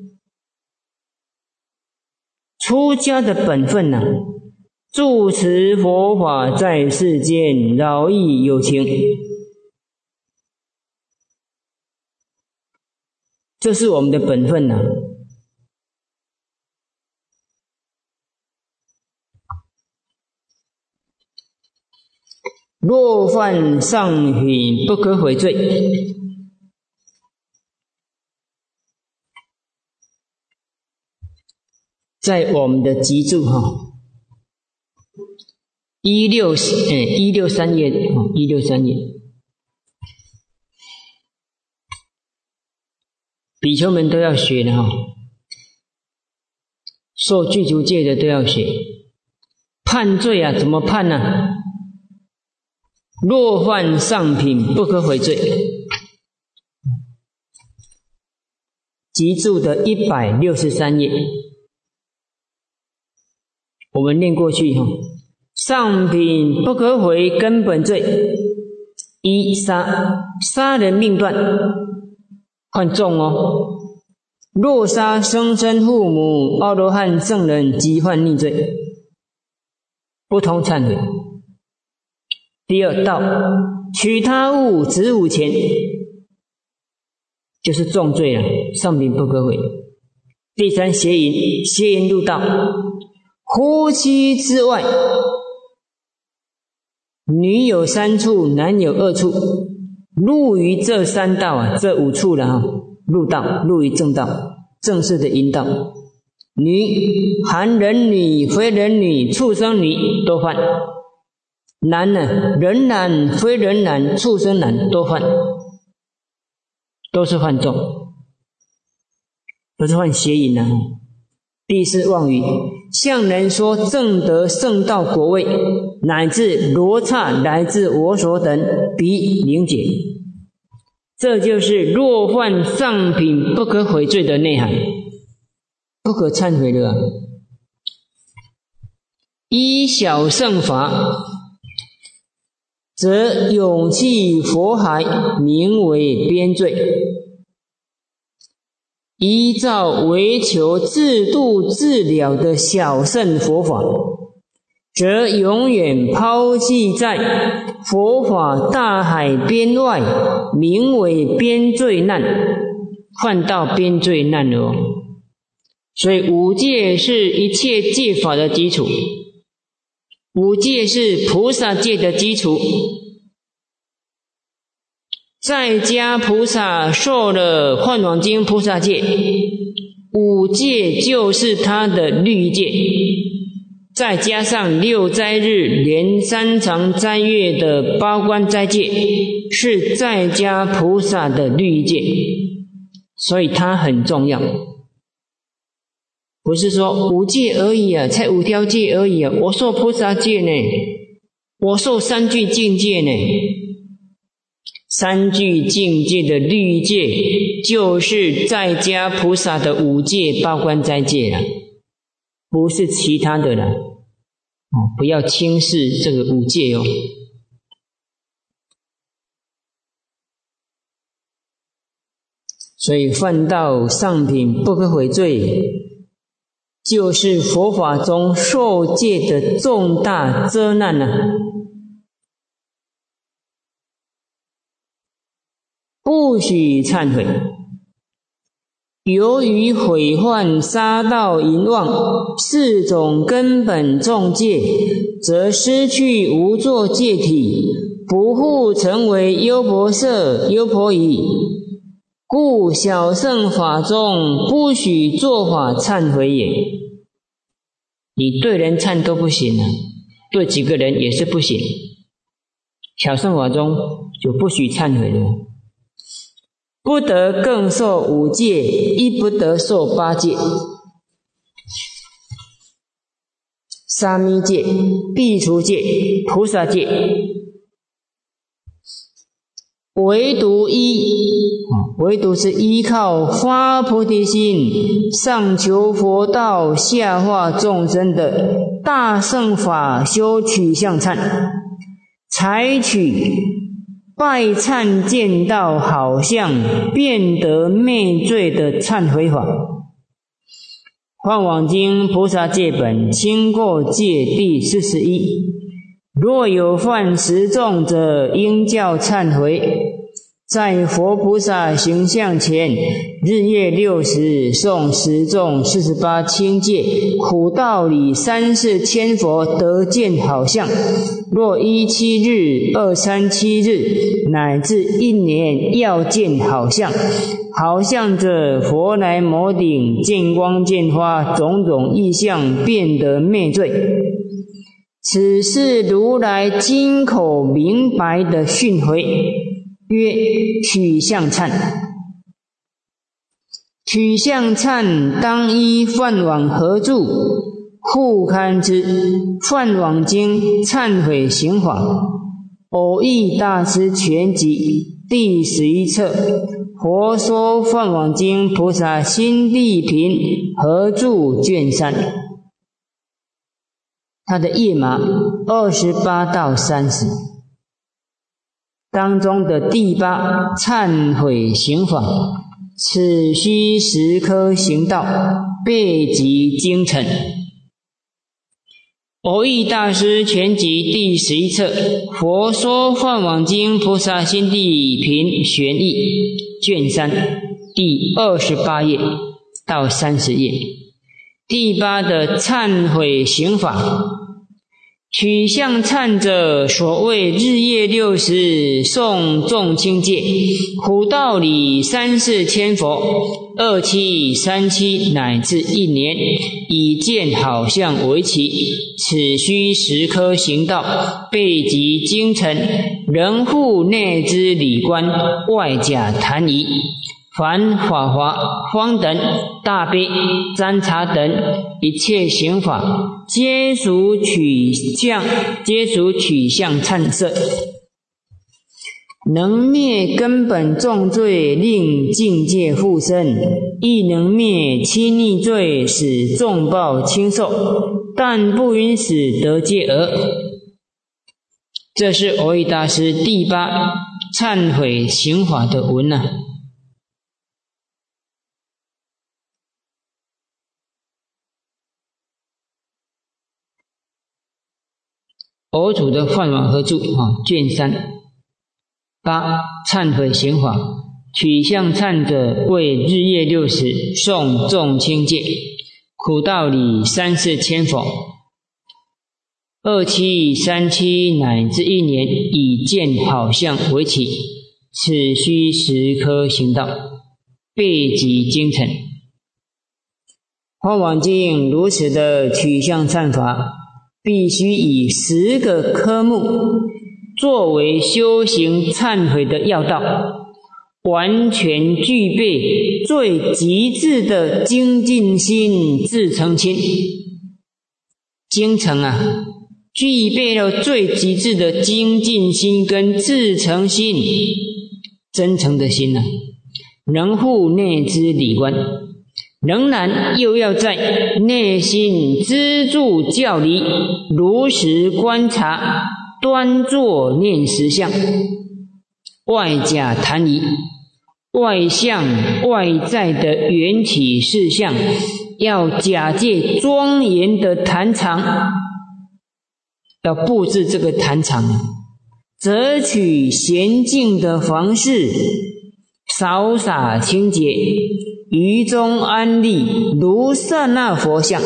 出家的本分呢、啊？住持佛法在世间，饶益有情，这是我们的本分呐、啊。若犯上品，不可悔罪。在我们的集注哈。一六哎，一六三页哦，一六三页，比丘们都要学的哈，受具足戒的都要学。判罪啊，怎么判呢？若犯上品，不可悔罪。集注的一百六十三页，我们念过去哈。上品不可悔根本罪：一、杀，杀人命断，很重哦。若杀生身父母、阿罗汉圣人，即犯逆罪，不通忏悔。第二，盗，取他物，值五钱，就是重罪了，上品不可悔。第三，邪淫，邪淫入道，夫妻之外。女有三处，男有二处，入于这三道啊，这五处了哈，入道，入于正道，正式的淫道。女含人女、非人女、畜生女都犯。男呢，人男、非人男、畜生男都犯，都是犯重，都是犯邪淫啊。第四，妄语，向人说正得圣道果位，乃至罗刹来自我所等，彼明解。这就是若犯上品不可悔罪的内涵，不可忏悔的啊。依小乘法，则勇气佛海，名为边罪。依照为求自度自了的小乘佛法， 则永远抛弃在佛法大海边外，名为边罪难，犯到边罪难了哦。所以五戒是一切戒法的基础，五戒是菩萨戒的基础。在家菩萨受了《梵网经》菩萨戒，五戒就是他的律戒，再加上六斋日连三长斋月的八关斋戒，是在家菩萨的律戒，所以它很重要。不是说五戒而已啊，才五条戒而已啊，我受菩萨戒呢，我受三句境界呢。三句境界的律戒，就是在家菩萨的五戒八关斋戒了，不是其他的了。哦，不要轻视这个五戒哦。所以犯到上品不可悔罪，就是佛法中受戒的重大责难啊。不许忏悔。由于毁患、杀盗、淫妄四种根本重戒，则失去无作戒体，不复成为优婆塞、优婆夷。故小乘法中不许做法忏悔也。你对人忏都不行啊，对几个人也是不行。小乘法中就不许忏悔了。不得更受五戒，亦不得受八戒。沙弥戒、苾芻戒、菩萨戒，唯独依，唯独是依靠发菩提心，上求佛道，下化众生的大乘法修取向忏，采取拜忏见到好像变得灭罪的忏悔法。梵网经菩萨戒本清过戒第四十一，若有犯十重者，应教忏悔。在佛菩萨形象前，日夜六时诵十重四十八清戒，苦道理三世千佛得见好相。若一七日、二三七日，乃至一年，要见好相。好相者，佛来摩顶，见光见花，种种异象，变得灭罪。此是如来金口明白的训诲，曰取向忏。取向忏当依梵网合著复刊之《梵网经忏悔行法》偶益大师全集第十一册，佛说梵网经菩萨心地品合著卷三。它的页码二十八到三十。当中的第八忏悔行法，此须时刻行道，备集精诚。偶益大师全集第十一册，佛说梵网经菩萨心地品玄义卷三第二十八页到三十页。第八的忏悔行法，取向忏者，所谓日夜六时诵众清戒，苦道理三世千佛，二七三七乃至一年，以见好相为期。此须时刻行道，备集精诚，人护内之理观，外假谈疑。凡法华、方等、大悲、占察等一切行法，皆属取向，皆属取向忏摄，能灭根本重罪，令境界复生，亦能灭亲逆罪，使众报轻受，但不允许得戒而。这是蕅益大师第八忏悔行法的文啊。 偶主的梵网合著啊，卷三。八、忏悔行法，取向忏者为日夜六时诵众清戒，苦道理三世千佛，二七三七乃至一年，以见好相为起，此须时刻行道，备集精诚。梵网经如此的取向忏法，必须以十个科目作为修行忏悔的要道，完全具备最极致的精进心、至诚心。精诚啊，具备了最极致的精进心跟至诚心，真诚的心啊，能护内之理观，仍然又要在内心资助教理，如实观察，端坐念实相，外假谈疑，外相外在的缘起事项，要假借庄严的坛场，要布置这个坛场，择取娴静的房室，扫洒清洁，于中安立如刹那佛像，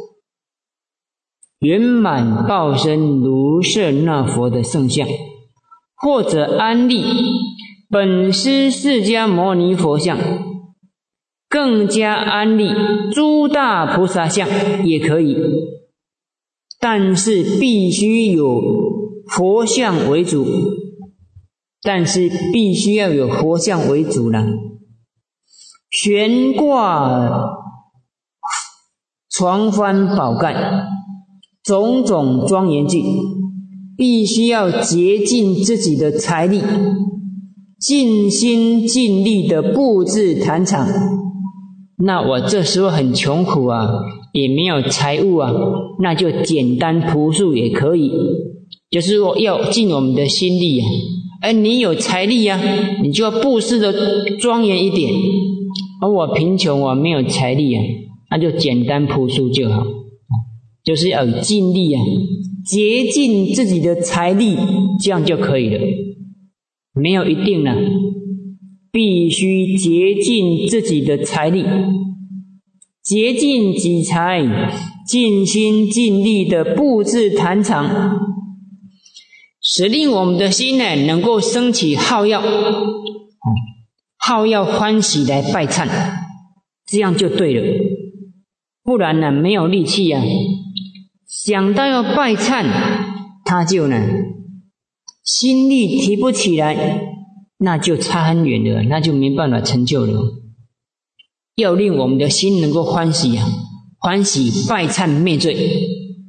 圆满报身如舍那佛的圣像，或者安立本师释迦牟尼佛像，更加安立诸大菩萨像也可以，但是必须有佛像为主，但是必须要有佛像为主了。悬挂床幡宝盖，种种庄严具，必须要竭尽自己的财力，尽心尽力的布置坛场。那我这时候很穷苦啊，也没有财物啊，那就简单朴素也可以，就是说要尽我们的心力啊。而你有财力啊，你就要布施的庄严一点。而我贫穷，我没有财力啊，那就简单朴素就好。就是要尽力啊，竭尽自己的财力，这样就可以了。没有一定啊，必须竭尽自己的财力，竭尽己财，尽心尽力的布置坛场，使令我们的心呢能够升起好要，好要欢喜来拜忏，这样就对了。不然呢，没有力气啊，想到要拜忏，他就呢心力提不起来，那就差很远了，那就没办法成就了。要令我们的心能够欢喜啊，欢喜拜忏灭罪，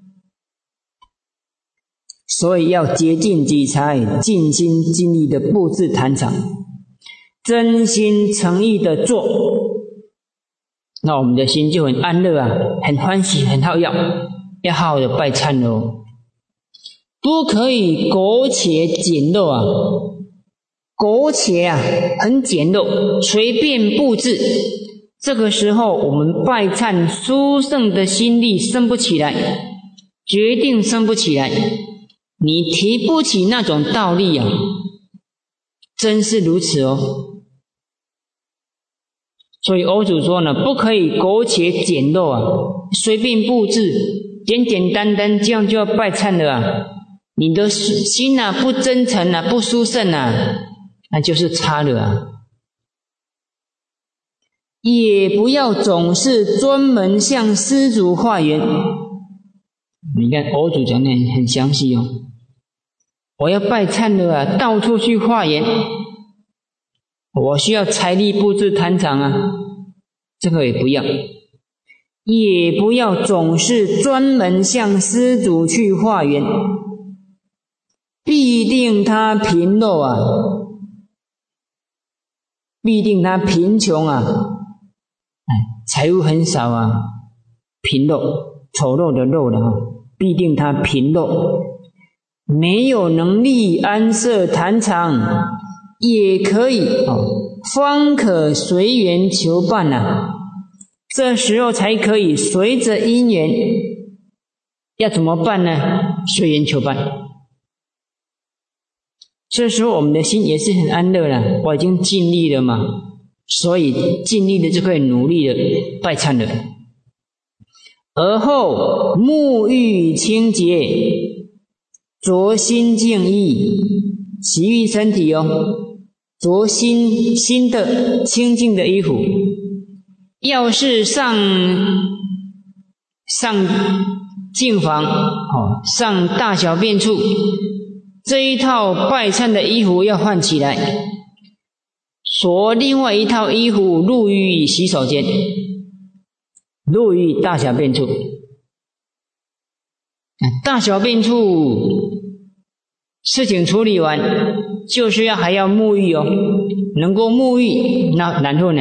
所以要竭尽己财，尽心尽力的布置坛场，真心诚意的做，那我们的心就很安乐啊，很欢喜，很好要，要好好的拜忏咯。不可以苟且简陋啊，苟且啊，很简陋，随便布置。这个时候我们拜忏殊胜的心力升不起来，决定升不起来，你提不起那种道力啊，真是如此哦。所以欧主说呢，不可以苟且简陋啊，随便布置，简简单单这样就要拜忏了啊，你的心啊不真诚啊，不殊胜啊，那就是差了啊。也不要总是专门向施主化缘。你看欧主讲的很详细哦，我要拜忏了啊，到处去化缘，我需要财力布置坛场啊，这个也不要。也不要总是专门向施主去化缘，必定他贫陋啊，必定他贫穷啊，财物很少啊，贫陋，丑陋的陋了啊，必定他贫陋，没有能力安设坛场，也可以哦，方可随缘求办啊。这时候才可以随着因缘，要怎么办呢？随缘求办。 这时候我们的心也是很安乐了，我已经尽力了嘛，所以尽力的就可以努力的拜忏了。而后沐浴清洁，着新净衣，洗浴身体哦，着新新的清净的衣服。要是上上净房哦，上大小便处，这一套拜忏的衣服要换起来，着另外一套衣服入于洗手间，入于大小便处。大小便处事情处理完，就是要还要沐浴哦，能够沐浴，那然后呢，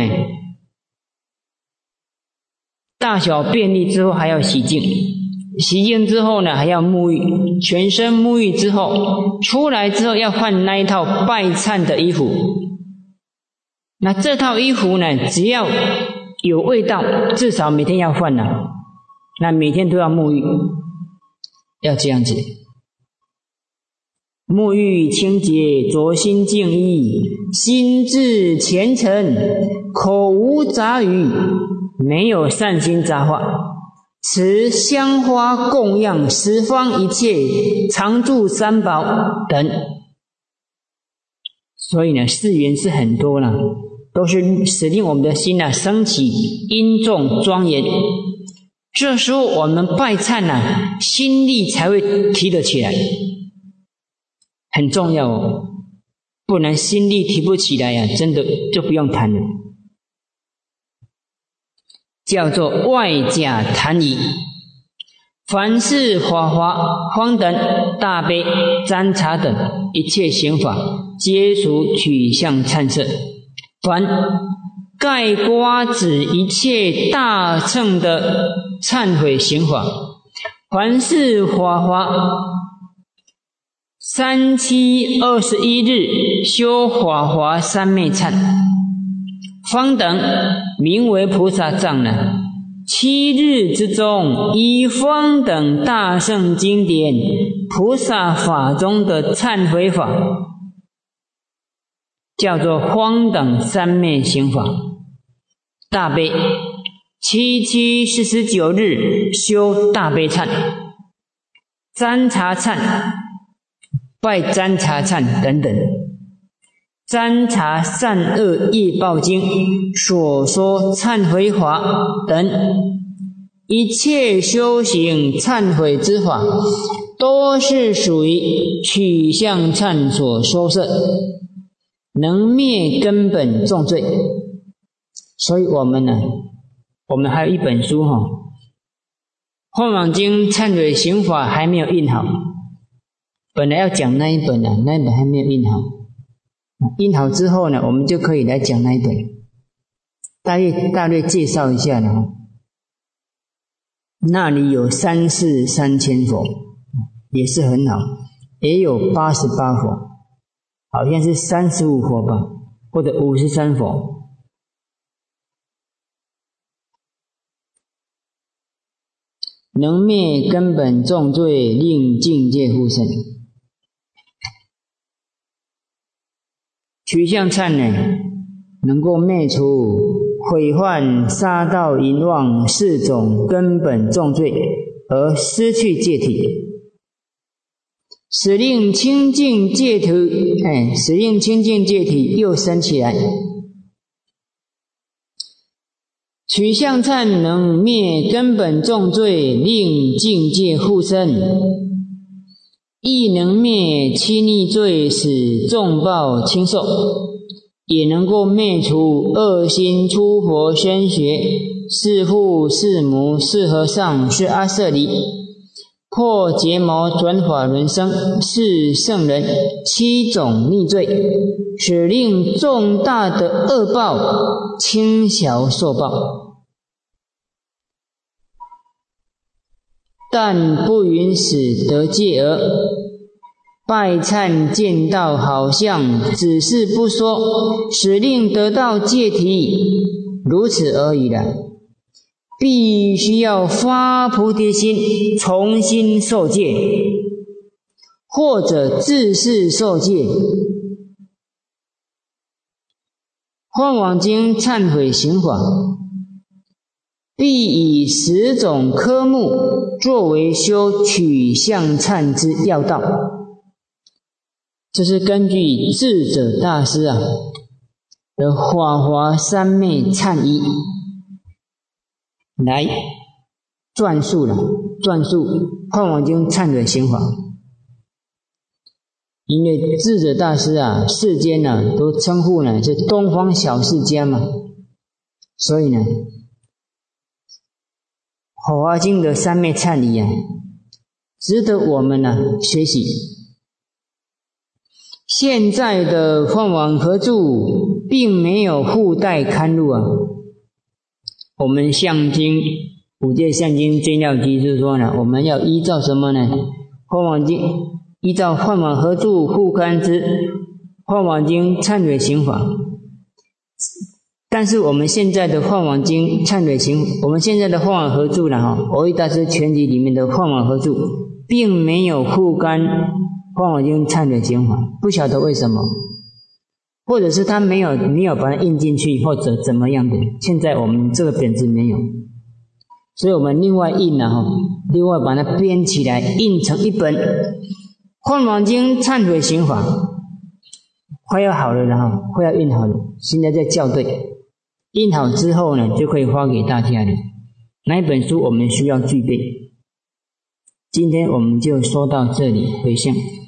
大小便利之后还要洗净，洗净之后呢还要沐浴，全身沐浴之后出来之后要换那一套拜忏的衣服。那这套衣服呢，只要有味道，至少每天要换了，那每天都要沐浴，要这样子。沐浴清洁，着新净衣，心志虔诚，口无杂语，没有善心杂话，持香花供养十方一切常住三宝等。所以呢，誓言是很多了，都是使令我们的心啊升起殷重庄严。这时候我们拜忏啊，心力才会提得起来，很重要哦。不然心力提不起来呀、啊，真的就不用谈了。叫做外假坛仪，凡是法华、方等、大悲、占茶等一切行法，皆属取向忏摄。凡盖瓜指一切大乘的忏悔行法，凡是法华三七二十一日修法华三昧忏，方等名为菩萨藏呢。七日之中，依方等大乘经典菩萨法中的忏悔法，叫做方等三昧行法。大悲七七四十九日修大悲忏，占茶忏、拜占茶忏等等。占茶善恶业报经所说忏悔法等一切修行忏悔之法，都是属于取向忏所说摄，能灭根本重罪。所以我们呢，我们还有一本书哈，《换网经忏悔行法》还没有印好，本来要讲那一本啊，那一本还没有印好。印好之后呢，我们就可以来讲那一本，大约大略介绍一下了。那里有三世三千佛，也是很好，也有八十八佛，好像是三十五佛吧，或者五十三佛。能灭根本重罪，令境界复生。取向忏呢，能够灭除毁患、杀盗、淫妄四种根本重罪，而失去戒体，使令清净戒体，哎，使令清净戒体又生起来。取向忏能灭根本重罪，令境界复生。亦能灭欺逆罪，使众报轻受，也能够灭除恶心出佛宣学，是父是母是和尚是阿舍离，破结魔转法轮生是圣人七种逆罪，使令重大的恶报轻小受报。但不允使得戒而拜忏见到好像，只是不说，使令得到戒体，如此而已了。必须要发菩提心，重新受戒。 或者自是受戒。换网经忏悔行法，必以十种科目作为修取向忏之要道。这是根据智者大师啊的《法华三昧忏仪》来撰述了撰述换网经忏悔行法。因为智者大师啊，世间呢、啊、都称呼呢是东方小释迦嘛，所以呢，《法华经》的三昧忏仪啊，值得我们呢、啊、学习。现在的换网合注并没有附带刊录啊，我们相经五戒相经监要集是说呢，我们要依照什么呢？换网经。依照换网合注附刊之换网经忏悔行法，但是我们现在的换网经忏悔行，我们现在的换网合注了哈，蕅益大师全集里面的换网合注，并没有附刊换网经忏悔行法，不晓得为什么，或者是他没有没有把它印进去，或者怎么样的，现在我们这个本子没有，所以我们另外印了哈，另外把它编起来，印成一本。换网经忏悔行法快要好了，然后快要印好了，现在在校对，印好之后呢，就可以发给大家了。哪一本书我们需要具备？今天我们就说到这里，回向。